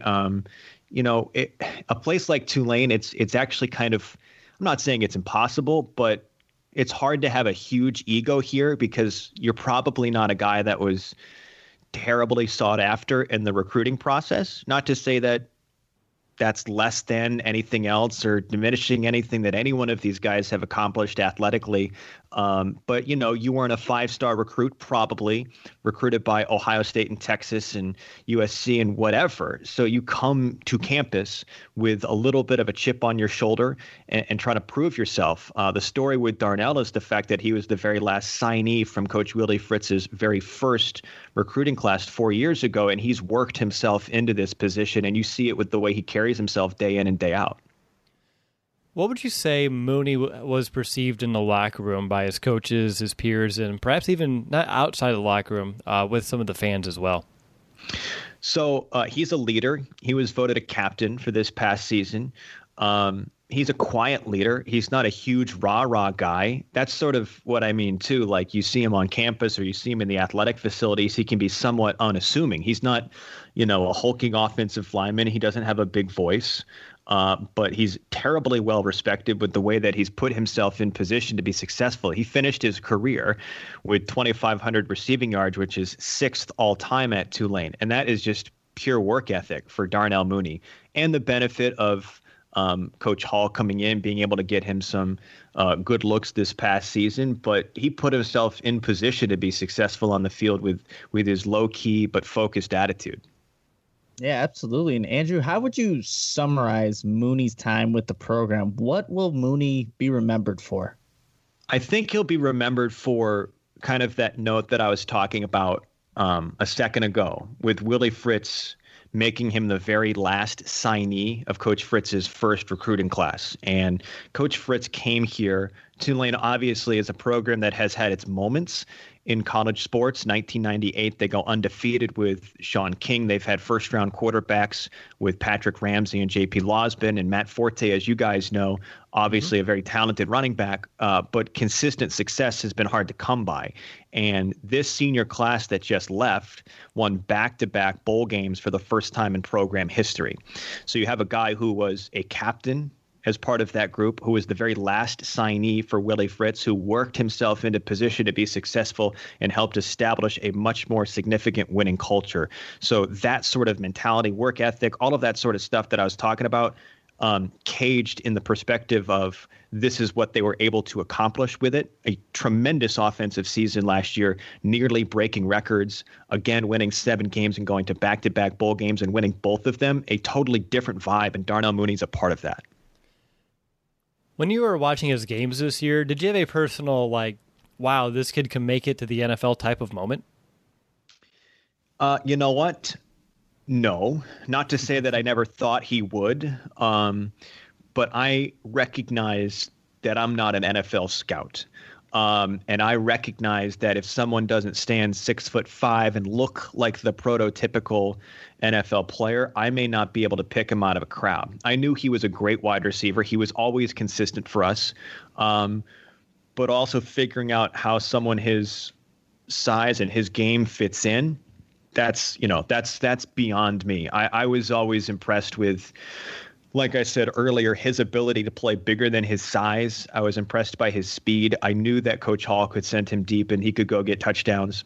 A place like Tulane, it's actually kind of, I'm not saying it's impossible, but it's hard to have a huge ego here because you're probably not a guy that was terribly sought after in the recruiting process. Not to say that that's less than anything else or diminishing anything that any one of these guys have accomplished athletically. But, you weren't a 5-star recruit, probably recruited by Ohio State and Texas and USC and whatever. So you come to campus with a little bit of a chip on your shoulder and try to prove yourself. The story with Darnell is the fact that he was the very last signee from Coach Willie Fritz's very first recruiting class 4 years ago, and he's worked himself into this position, and you see it with the way he carries himself day in and day out. What would you say Mooney was perceived in the locker room by his coaches, his peers, and perhaps even not outside of the locker room with some of the fans as well? So he's a leader. He was voted a captain for this past season. He's a quiet leader. He's not a huge rah-rah guy. That's sort of what I mean, too. Like you see him on campus or you see him in the athletic facilities, he can be somewhat unassuming. He's not, a hulking offensive lineman. He doesn't have a big voice. But he's terribly well respected with the way that he's put himself in position to be successful. He finished his career with 2,500 receiving yards, which is 6th all time at Tulane. And that is just pure work ethic for Darnell Mooney, and the benefit of Coach Hall coming in, being able to get him some good looks this past season. But he put himself in position to be successful on the field with his low key but focused attitude. Yeah, absolutely. And Andrew, how would you summarize Mooney's time with the program? What will Mooney be remembered for? I think he'll be remembered for kind of that note that I was talking about a second ago, with Willie Fritz making him the very last signee of Coach Fritz's first recruiting class. And Coach Fritz came here. Tulane obviously is a program that has had its moments in college sports. 1998, they go undefeated with Sean King. They've had first-round quarterbacks with Patrick Ramsey and J.P. Losbin, and Matt Forte, as you guys know, obviously a very talented running back, but consistent success has been hard to come by. And this senior class that just left won back-to-back bowl games for the first time in program history. So you have a guy who was a captain as part of that group, who was the very last signee for Willie Fritz, who worked himself into position to be successful and helped establish a much more significant winning culture. So that sort of mentality, work ethic, all of that sort of stuff that I was talking about, caged in the perspective of this is what they were able to accomplish with it. A tremendous offensive season last year, nearly breaking records, again winning 7 games and going to back-to-back bowl games and winning both of them. A totally different vibe, and Darnell Mooney's a part of that. When you were watching his games this year, did you have a personal, wow, this kid can make it to the NFL type of moment? You know what? No, not to say that I never thought he would, but I recognize that I'm not an NFL scout. And I recognize that if someone doesn't stand 6'5" and look like the prototypical NFL player, I may not be able to pick him out of a crowd. I knew he was a great wide receiver. He was always consistent for us. But also figuring out how someone his size and his game fits in, that's beyond me. I was always impressed with, like I said earlier, his ability to play bigger than his size. I was impressed by his speed. I knew that Coach Hall could send him deep and he could go get touchdowns.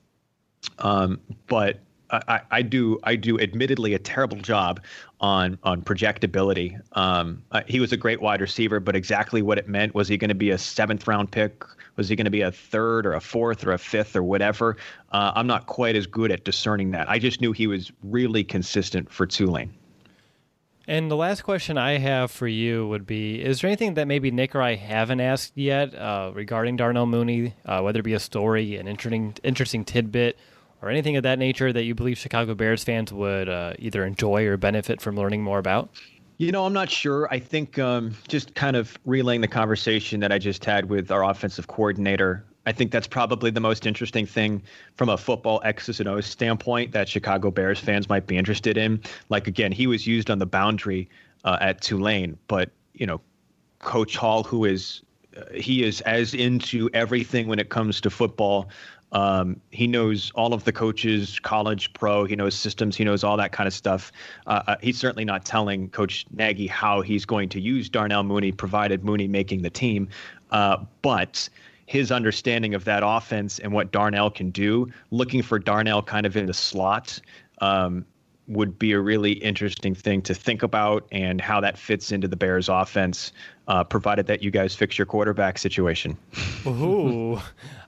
But I do admittedly a terrible job on projectability. He was a great wide receiver, but exactly what it meant, was he going to be a 7th round pick? Was he going to be a 3rd or a 4th or a 5th or whatever? I'm not quite as good at discerning that. I just knew he was really consistent for Tulane. And the last question I have for you would be, is there anything that maybe Nick or I haven't asked yet regarding Darnell Mooney, whether it be a story, an interesting tidbit, or anything of that nature that you believe Chicago Bears fans would either enjoy or benefit from learning more about? I'm not sure. I think just kind of relaying the conversation that I just had with our offensive coordinator, I think that's probably the most interesting thing from a football X's and O's standpoint that Chicago Bears fans might be interested in. Like, again, he was used on the boundary at Tulane, but, Coach Hall, he is as into everything when it comes to football. He knows all of the coaches, college, pro, he knows systems, he knows all that kind of stuff. He's certainly not telling Coach Nagy how he's going to use Darnell Mooney, provided Mooney making the team. But his understanding of that offense and what Darnell can do, looking for Darnell kind of in the slot, would be a really interesting thing to think about, and how that fits into the Bears offense, provided that you guys fix your quarterback situation. Ooh,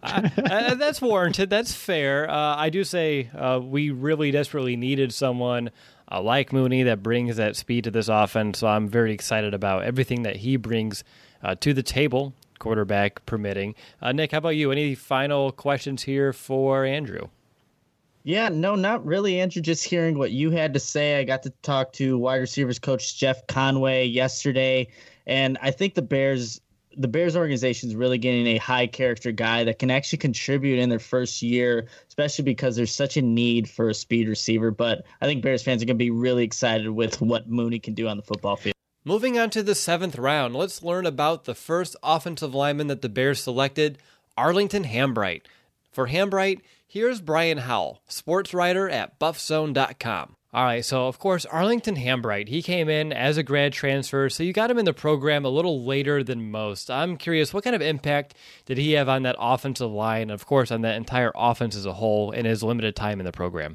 that's warranted. That's fair. I do say we really desperately needed someone like Mooney that brings that speed to this offense. So I'm very excited about everything that he brings to the table, quarterback permitting. Nick, how about you? Any final questions here for Andrew? Yeah, no, not really, Andrew. Just hearing what you had to say. I got to talk to wide receivers coach Jeff Conway yesterday, and I think the Bears organization is really getting a high character guy that can actually contribute in their first year, especially because there's such a need for a speed receiver. But I think Bears fans are going to be really excited with what Mooney can do on the football field. Moving on to the 7th round, let's learn about the first offensive lineman that the Bears selected, Arlington Hambright. For Hambright, here's Brian Howell, sports writer at buffzone.com. All right, so of course, Arlington Hambright, he came in as a grad transfer, so you got him in the program a little later than most. I'm curious, what kind of impact did he have on that offensive line, and of course, on that entire offense as a whole in his limited time in the program?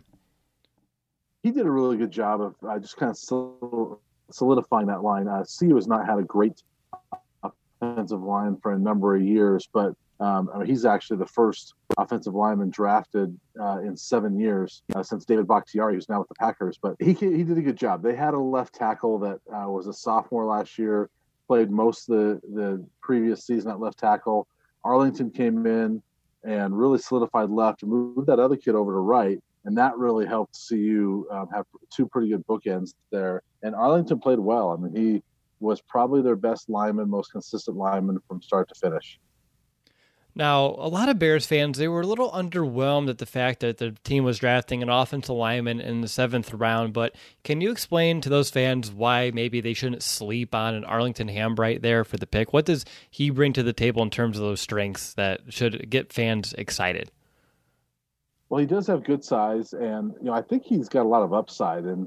He did a really good job of just kind of solidifying that line. CU has not had a great offensive line for a number of years, but he's actually the first offensive lineman drafted in 7 years since David Bakhtiari, who's now with the Packers. But he did a good job. They had a left tackle that was a sophomore last year, played most of the previous season at left tackle. Arlington came in and really solidified left and moved that other kid over to right. And that really helped CU have 2 pretty good bookends there. And Arlington played well. I mean, he was probably their best lineman, most consistent lineman from start to finish. Now, a lot of Bears fans, they were a little underwhelmed at the fact that the team was drafting an offensive lineman in the 7th round, but can you explain to those fans why maybe they shouldn't sleep on an Arlington Hambright there for the pick? What does he bring to the table in terms of those strengths that should get fans excited? Well, he does have good size, and I think he's got a lot of upside. And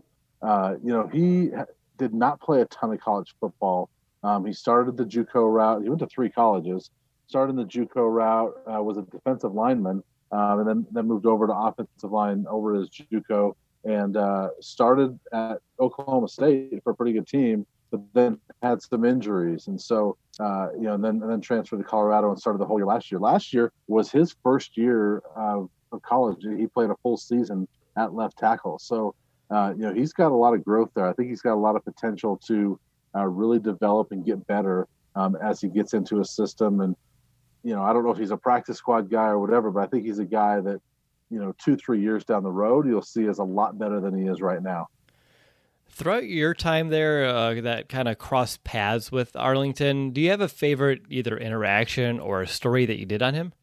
he did not play a ton of college football. He started the JUCO route. He went to 3 colleges. Started in the JUCO route, was a defensive lineman, and then moved over to offensive line over his JUCO, and started at Oklahoma State for a pretty good team. but then had some injuries. And so, and then transferred to Colorado and started the whole year last year. Last year was his first year of college. He played a full season at left tackle. So, he's got a lot of growth there. I think he's got a lot of potential to really develop and get better as he gets into a system. And, I don't know if he's a practice squad guy or whatever, but I think he's a guy that, 2-3 years down the road, you'll see is a lot better than he is right now. Throughout your time there, that kind of crossed paths with Arlington, do you have a favorite either interaction or a story that you did on him?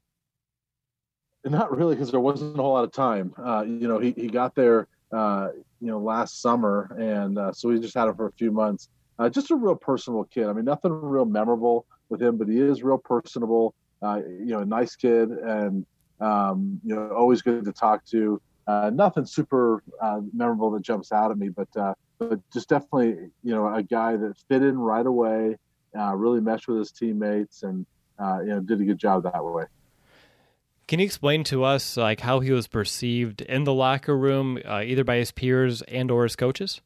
Not really, because there wasn't a whole lot of time. He got there, last summer, and so we just had him for a few months. Just a real personable kid. I mean, nothing real memorable with him, but he is real personable. A nice kid, and always good to talk to. Nothing super memorable that jumps out at me, but just definitely, a guy that fit in right away, really meshed with his teammates, and did a good job that way. Can you explain to us how he was perceived in the locker room, either by his peers and or his coaches?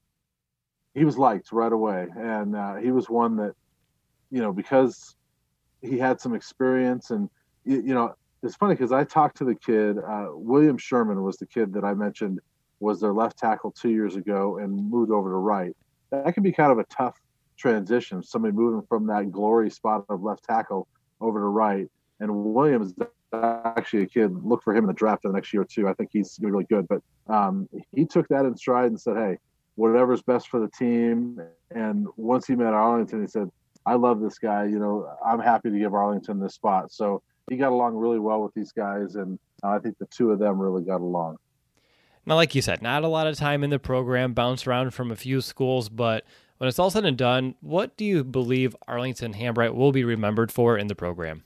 He was liked right away, and he was one that, because he had some experience, and it's funny because I talked to the kid. William Sherman was the kid that I mentioned was their left tackle 2 years ago and moved over to right. That can be kind of a tough transition, somebody moving from that glory spot of left tackle over to right. And William is actually a kid. Look for him in the draft the next year or two. I think he's going to be really good. But he took that in stride and said, hey, whatever's best for the team. And once he met Arlington, he said, I love this guy. I'm happy to give Arlington this spot. So he got along really well with these guys, and I think the two of them really got along. Now, like you said, not a lot of time in the program, bounced around from a few schools, but when it's all said and done, what do you believe Arlington Hambright will be remembered for in the program?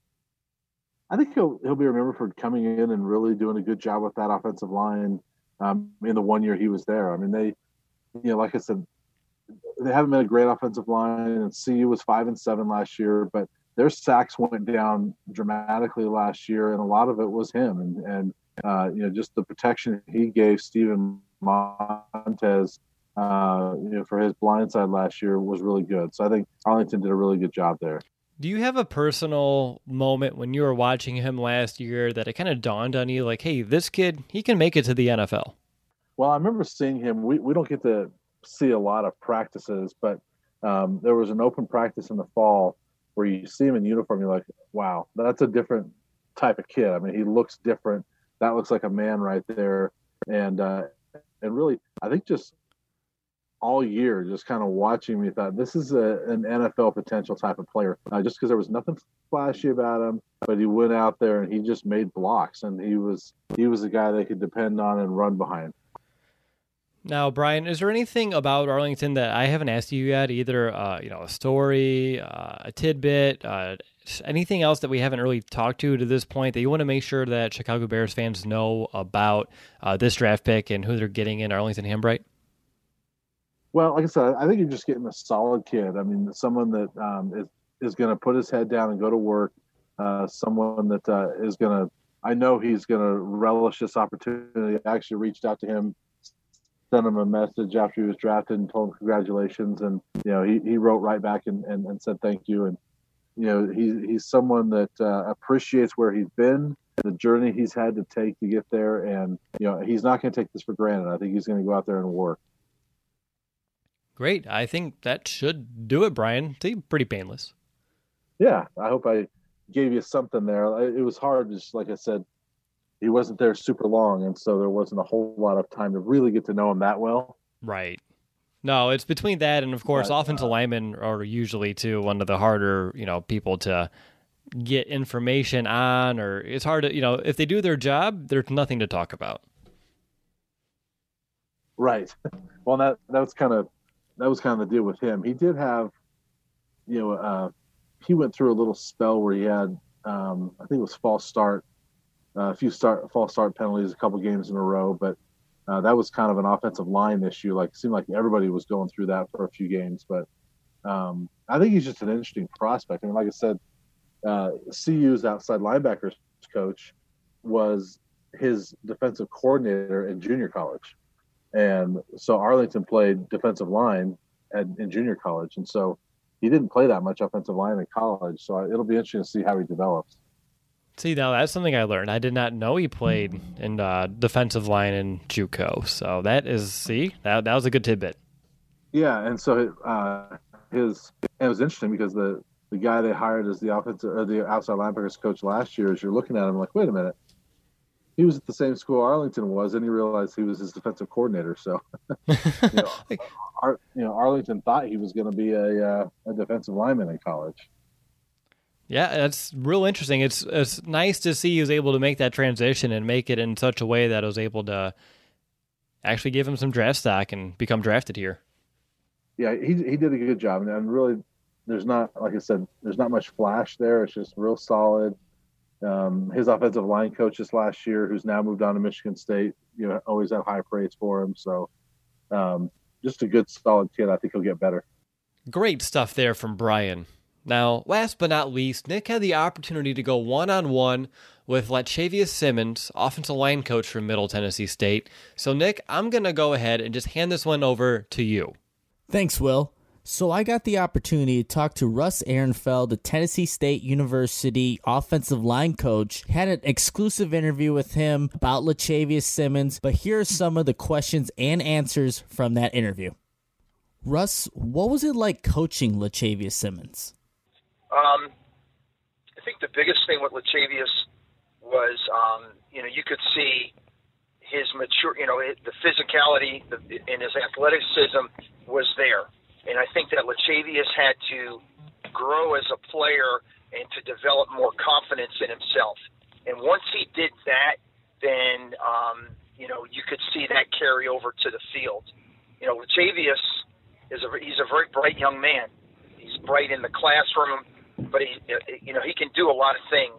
I think he'll be remembered for coming in and really doing a good job with that offensive line in the 1 year he was there. I mean, they, like I said, they haven't been a great offensive line, and CU was 5-7 last year, but their sacks went down dramatically last year, and a lot of it was him. And just the protection he gave Steven Montez, for his blindside last year was really good. So I think Arlington did a really good job there. Do you have a personal moment when you were watching him last year that it kind of dawned on you, hey, this kid, he can make it to the NFL? Well, I remember seeing him. We don't get to see a lot of practices, but there was an open practice in the fall where you see him in uniform, you're like, wow, that's a different type of kid. I mean, he looks different. That looks like a man right there. And really, I think just all year, just kind of watching me, thought this is an NFL potential type of player. Just because there was nothing flashy about him, but he went out there and he just made blocks, and he was a guy they could depend on and run behind. Now, Brian, is there anything about Arlington that I haven't asked you yet? Either a story, a tidbit, anything else that we haven't really talked to this point that you want to make sure that Chicago Bears fans know about this draft pick and who they're getting in Arlington Hambright? Well, like I said, I think you're just getting a solid kid. I mean, someone that is going to put his head down and go to work. Someone that is going to, I know he's going to relish this opportunity. I actually reached out to him, sent him a message after he was drafted and told him congratulations. And, he wrote right back and said thank you. And, he's someone that appreciates where he's been, the journey he's had to take to get there. And, he's not going to take this for granted. I think he's going to go out there and work. Great. I think that should do it, Brian. It's pretty painless. Yeah. I hope I gave you something there. It was hard. Just like I said, he wasn't there super long, and so there wasn't a whole lot of time to really get to know him that well. Right. No, it's between that and, of course, offensive linemen are usually, too, one of the harder, people to get information on, or it's hard to, if they do their job, there's nothing to talk about. Right. Well, that was kind of the deal with him. He did have, he went through a little spell where he had, I think it was false start. A few false start penalties, a couple games in a row, but that was kind of an offensive line issue. It seemed like everybody was going through that for a few games, but I think he's just an interesting prospect. I mean, like I said, CU's outside linebackers coach was his defensive coordinator in junior college, and so Arlington played defensive line, in junior college, and so he didn't play that much offensive line in college. So it'll be interesting to see how he develops. See, now that's something I learned. I did not know he played in defensive line in JUCO. So that was a good tidbit. Yeah, and so it was interesting because the guy they hired as the offensive or the outside linebackers coach last year, as you're looking at him, like, wait a minute, he was at the same school Arlington was, and he realized he was his defensive coordinator. So, Arlington thought he was going to be a defensive lineman in college. Yeah, that's real interesting. It's nice to see he was able to make that transition and make it in such a way that it was able to actually give him some draft stock and become drafted here. Yeah, he did a good job, and really, there's not, like I said, there's not much flash there. It's just real solid. His offensive line coach this last year, who's now moved on to Michigan State, always have high praise for him. So, just a good, solid kid. I think he'll get better. Great stuff there from Brian. Now, last but not least, Nick had the opportunity to go one-on-one with Lachavious Simmons, offensive line coach from Middle Tennessee State. So, Nick, I'm going to go ahead and just hand this one over to you. Thanks, Will. So I got the opportunity to talk to Russ Ehrenfeld, the Tennessee State University offensive line coach. Had an exclusive interview with him about Lachavious Simmons, but here are some of the questions and answers from that interview. Russ, what was it like coaching Lachavious Simmons? I think the biggest thing with Lachavious was, you could see his mature, the physicality and his athleticism was there. And I think that Lachavious had to grow as a player and to develop more confidence in himself. And once he did that, then, you could see that carry over to the field. Lachavious he's a very bright young man. He's bright in the classroom, but he can do a lot of things.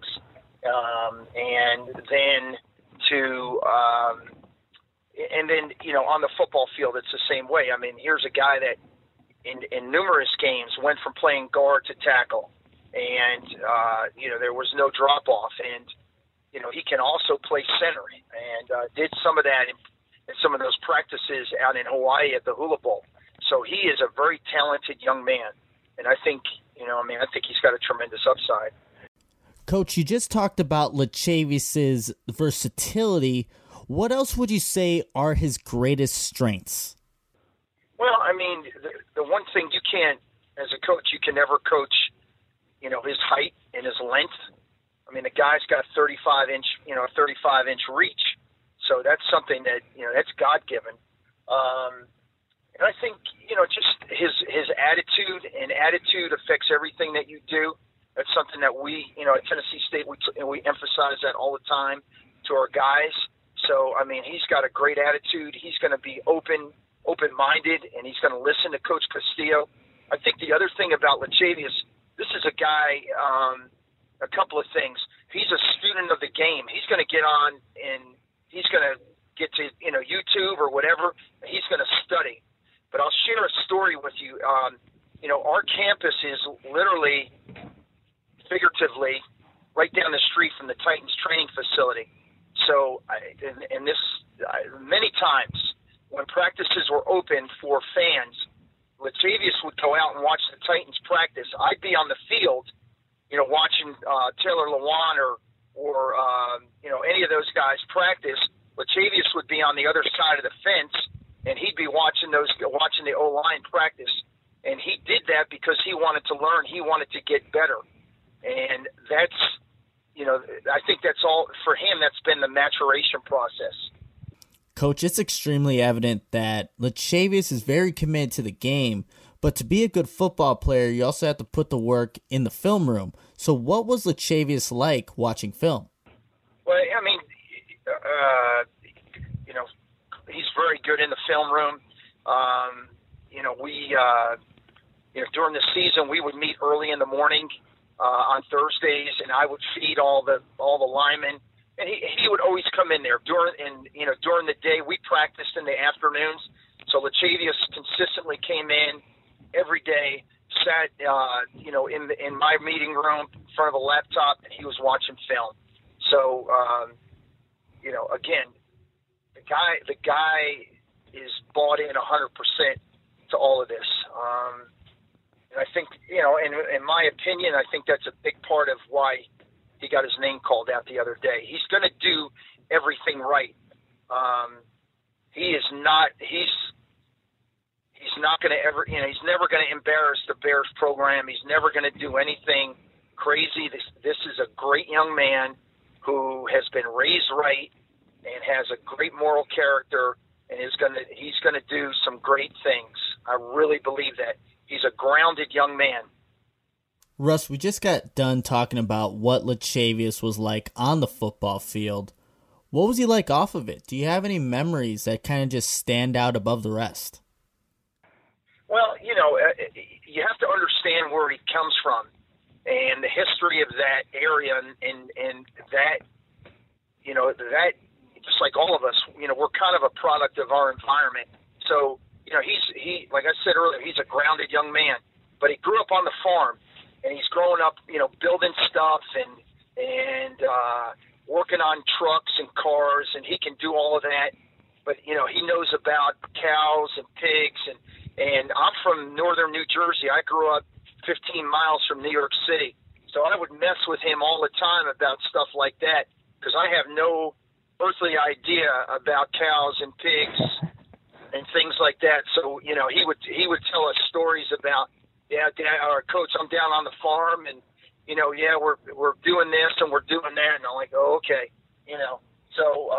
On the football field, it's the same way. I mean, here's a guy that in numerous games went from playing guard to tackle, and there was no drop off, and he can also play center, and did some of that in some of those practices out in Hawaii at the Hula Bowl. So he is a very talented young man, and I think I think he's got a tremendous upside. Coach, you just talked about Lachavious's versatility. What else would you say are his greatest strengths? Well, I mean, the one thing you can't, as a coach, you can never coach, his height and his length. I mean, the guy's got 35-inch reach. So that's something that, that's God-given. And I think, just his attitude, and attitude affects everything that you do. That's something that we, at Tennessee State, we emphasize that all the time to our guys. So, I mean, he's got a great attitude. He's going to be open-minded, and he's going to listen to Coach Castillo. I think the other thing about Lachavious, this is a guy, a couple of things. He's a student of the game. He's going to get on, and he's going to get to, YouTube or whatever. He's going to study. But I'll share a story with you. Our campus is literally, figuratively, right down the street from the Titans training facility. So, many times when practices were open for fans, Lachavious would go out and watch the Titans practice. I'd be on the field, watching Taylor Lewan or any of those guys practice. Lachavious would be on the other side of the fence, and he'd be watching the O-line practice. And he did that because he wanted to learn. He wanted to get better. And that's, I think that's all for him. That's been the maturation process. Coach, it's extremely evident that Lachavious is very committed to the game, but to be a good football player, you also have to put the work in the film room. So what was Lachavious like watching film? Well, I mean, he's very good in the film room. During the season, we would meet early in the morning on Thursdays, and I would feed all the linemen. And he would always come in there during the day. We practiced in the afternoons, so Lachavious consistently came in every day, sat in my meeting room in front of a laptop, and he was watching film. So again, the guy is bought in 100% to all of this. And I think, in my opinion, I think that's a big part of why he got his name called out the other day. He's going to do everything right. He's not going to ever, he's never going to embarrass the Bears program. He's never going to do anything crazy. This is a great young man who has been raised right and has a great moral character, and he's going to do some great things. I really believe that. He's a grounded young man. Russ, we just got done talking about what Lachavious was like on the football field. What was he like off of it? Do you have any memories that kind of just stand out above the rest? Well, you have to understand where he comes from and the history of that area, and that, that, just like all of us, we're kind of a product of our environment. So, he like I said earlier, he's a grounded young man, but he grew up on the farm, and he's growing up, building stuff and working on trucks and cars, and he can do all of that. But, he knows about cows and pigs, and I'm from northern New Jersey. I grew up 15 miles from New York City. So I would mess with him all the time about stuff like that, because I have no earthly idea about cows and pigs and things like that. So, he would tell us stories about, Dad, or Coach, I'm down on the farm, and, we're doing this and we're doing that. And I'm like, oh, okay. So,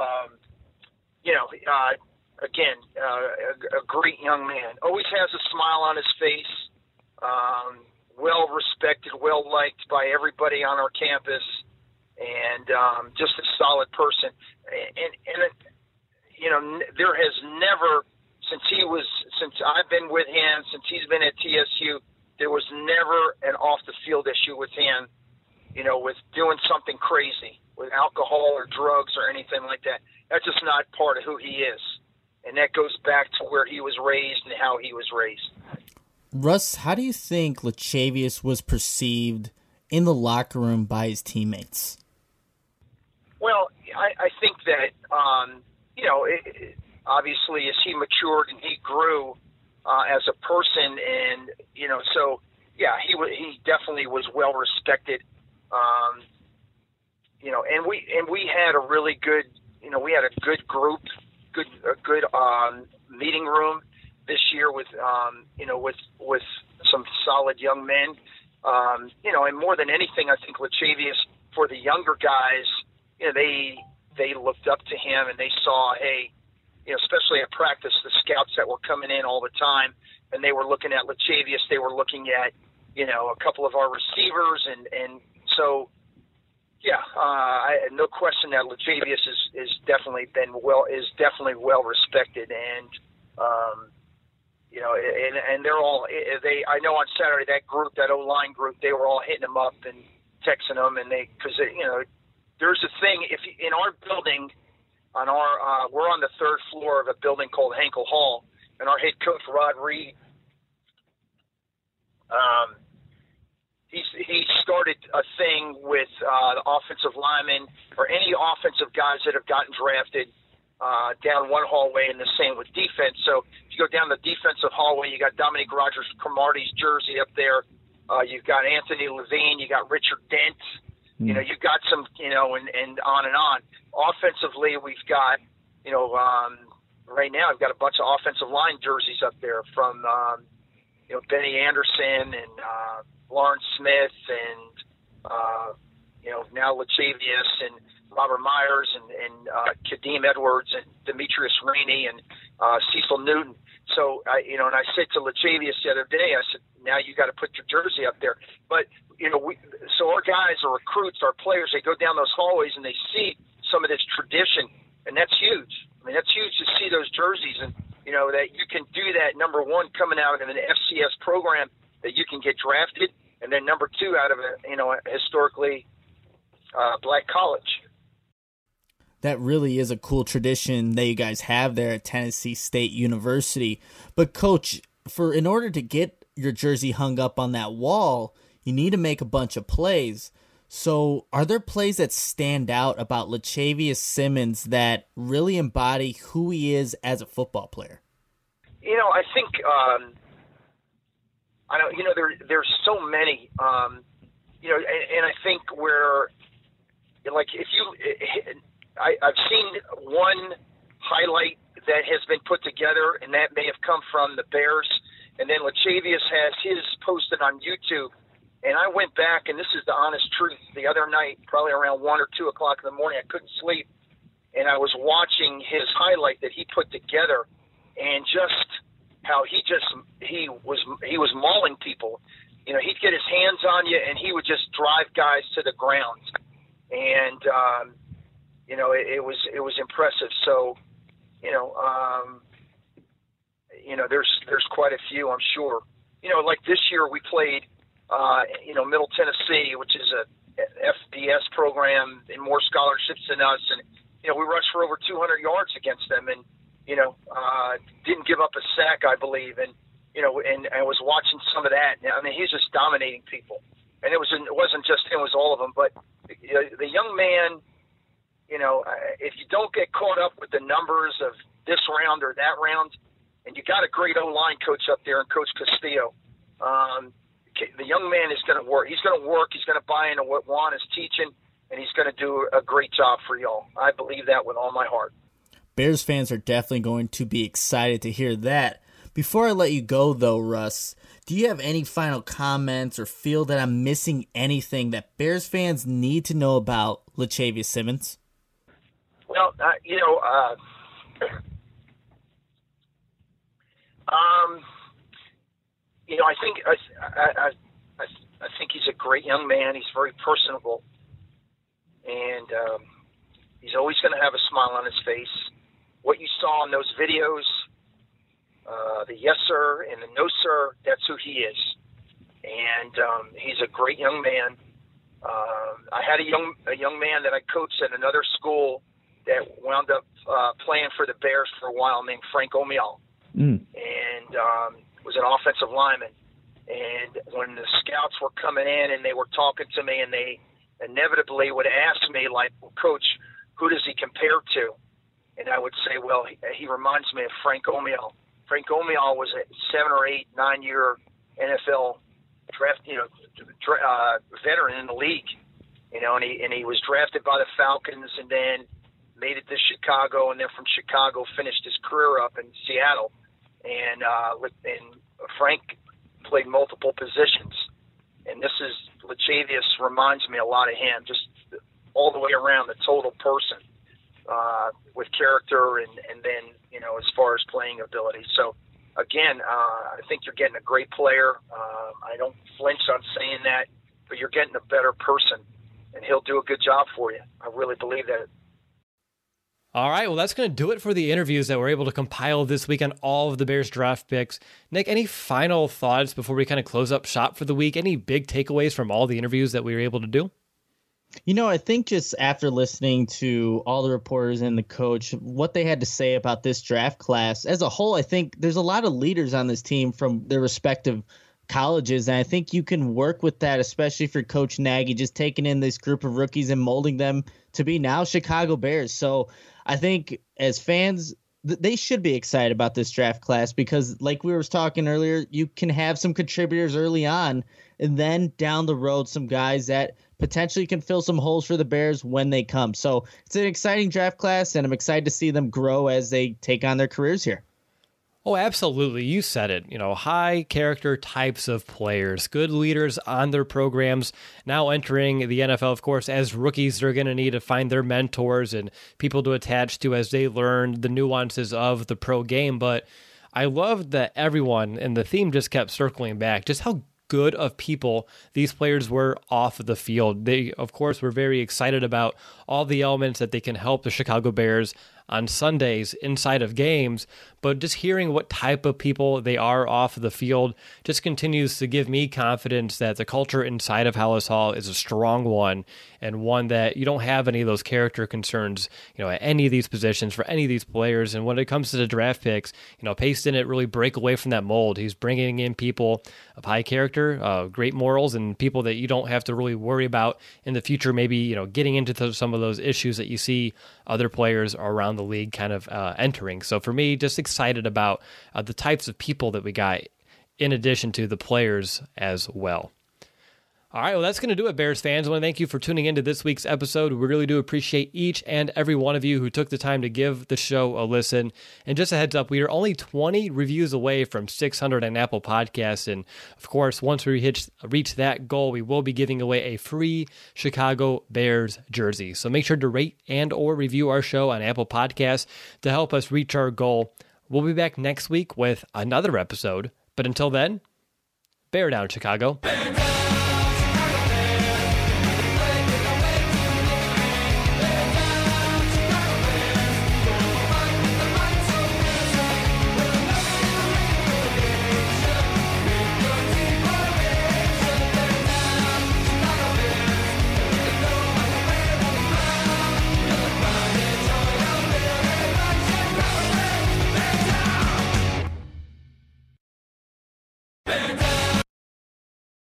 again, a great young man. Always has a smile on his face. Well respected, well liked by everybody on our campus, and just a solid person. And there has never, since I've been with him, since he's been at TSU, there was never an off the field issue with him, with doing something crazy with alcohol or drugs or anything like that. That's just not part of who he is. And that goes back to where he was raised and how he was raised. Russ, how do you think Lachavious was perceived in the locker room by his teammates? Well, I think that, obviously as he matured and he grew as a person, and, so, yeah, he definitely was well respected. And we had a really good, we had a good group, a good meeting room this year with some solid young men. And more than anything, I think Lachavious, for the younger guys, they looked up to him, and they saw, hey, especially at practice, the scouts that were coming in all the time, and they were looking at Lachavious, they were looking at, a couple of our receivers, and so, yeah, no question that Lachavious is definitely well respected, and and they're all I know on Saturday that O-line group, they were all hitting him up and texting him, and because there's a thing, if in our building, we're on the third floor of a building called Henkel Hall, and our head coach Rod Reed, he started a thing with the offensive linemen or any offensive guys that have gotten drafted down one hallway, and the same with defense. So if you go down the defensive hallway, you got Dominique Rodgers-Cromartie's jersey up there. You've got Anthony Levine, you got Richard Dent. You've got some, and on and on. Offensively, we've got, right now I've got a bunch of offensive line jerseys up there from, Benny Anderson and Lawrence Smith and, now Lachavious and Robert Myers and Kadeem Edwards and Demetrius Rainey and Cecil Newton. So, and I said to Lachavious the other day, I said, now you got to put your jersey up there. But, so our guys, our recruits, our players, they go down those hallways and they see some of this tradition, and that's huge. I mean, that's huge to see those jerseys, and, that you can do that, number one, coming out of an FCS program, that you can get drafted, and then number two, out of a historically black college. That really is a cool tradition that you guys have there at Tennessee State University. But Coach, in order to get your jersey hung up on that wall, you need to make a bunch of plays. So are there plays that stand out about Lachavious Simmons that really embody who he is as a football player? I think I don't, there's so many, and I think where, like, I've seen one highlight that has been put together, and that may have come from the Bears, and then Lachavious has his posted on YouTube, and I went back, and this is the honest truth, the other night, probably around 1 or 2 o'clock in the morning, I couldn't sleep, and I was watching his highlight that he put together, and just how he was mauling people. He'd get his hands on you, and he would just drive guys to the ground, and it was impressive. So, there's quite a few, I'm sure. Like this year we played, Middle Tennessee, which is a FBS program and more scholarships than us, and we rushed for over 200 yards against them, and didn't give up a sack, I believe, and I was watching some of that. I mean, he's just dominating people, and it wasn't just him; it was all of them. But the young man, if you don't get caught up with the numbers of this round or that round, and you got a great O-line coach up there and Coach Castillo, the young man is going to work. He's going to work. He's going to buy into what Juan is teaching, and he's going to do a great job for y'all. I believe that with all my heart. Bears fans are definitely going to be excited to hear that. Before I let you go, though, Russ, do you have any final comments or feel that I'm missing anything that Bears fans need to know about Lachavious Simmons? Well, I think he's a great young man. He's very personable, and he's always going to have a smile on his face. What you saw in those videos, the yes sir and the no sir, that's who he is. And he's a great young man. I had a young man that I coached at another school that wound up playing for the Bears for a while, named Frank Omial, and was an offensive lineman. And when the scouts were coming in and they were talking to me, and they inevitably would ask me, like, well, Coach, who does he compare to? And I would say, well, he reminds me of Frank Omial. Frank Omial was a 7 or 8, 9-year NFL draft, veteran in the league, and he was drafted by the Falcons, and then made it to Chicago, and then from Chicago finished his career up in Seattle. And Frank played multiple positions, and Lachavious reminds me a lot of him, just all the way around, the total person, with character and then, as far as playing ability. So, again, I think you're getting a great player. I don't flinch on saying that, but you're getting a better person, and he'll do a good job for you. I really believe that. All right, well, that's going to do it for the interviews that we're able to compile this week on all of the Bears draft picks. Nick, any final thoughts before we kind of close up shop for the week? Any big takeaways from all the interviews that we were able to do? I think just after listening to all the reporters and the coach, what they had to say about this draft class as a whole, I think there's a lot of leaders on this team from their respective colleges, and I think you can work with that, especially for Coach Nagy, just taking in this group of rookies and molding them to be now Chicago Bears. So I think as fans, they should be excited about this draft class because, like we were talking earlier, you can have some contributors early on, and then down the road, some guys that potentially can fill some holes for the Bears when they come. So it's an exciting draft class, and I'm excited to see them grow as they take on their careers here. Oh, absolutely. You said it. High character types of players, good leaders on their programs, now entering the NFL, of course, as rookies. They're going to need to find their mentors and people to attach to as they learn the nuances of the pro game. But I loved that everyone, and the theme just kept circling back, just how good of people these players were off of the field. They, of course, were very excited about all the elements that they can help the Chicago Bears on Sundays inside of games, but just hearing what type of people they are off of the field just continues to give me confidence that the culture inside of Halas Hall is a strong one, and one that you don't have any of those character concerns, at any of these positions for any of these players. And when it comes to the draft picks, Pace didn't really break away from that mold. He's bringing in people of high character, great morals, and people that you don't have to really worry about in the future, maybe, getting into some of those issues that you see other players around the league kind of entering. So for me, just excited about the types of people that we got in addition to the players as well. All right, well, that's going to do it, Bears fans. I want to thank you for tuning into this week's episode. We really do appreciate each and every one of you who took the time to give the show a listen. And just a heads up, we are only 20 reviews away from 600 on Apple Podcasts. And, of course, once we reach that goal, we will be giving away a free Chicago Bears jersey. So make sure to rate and or review our show on Apple Podcasts to help us reach our goal. We'll be back next week with another episode. But until then, bear down, Chicago.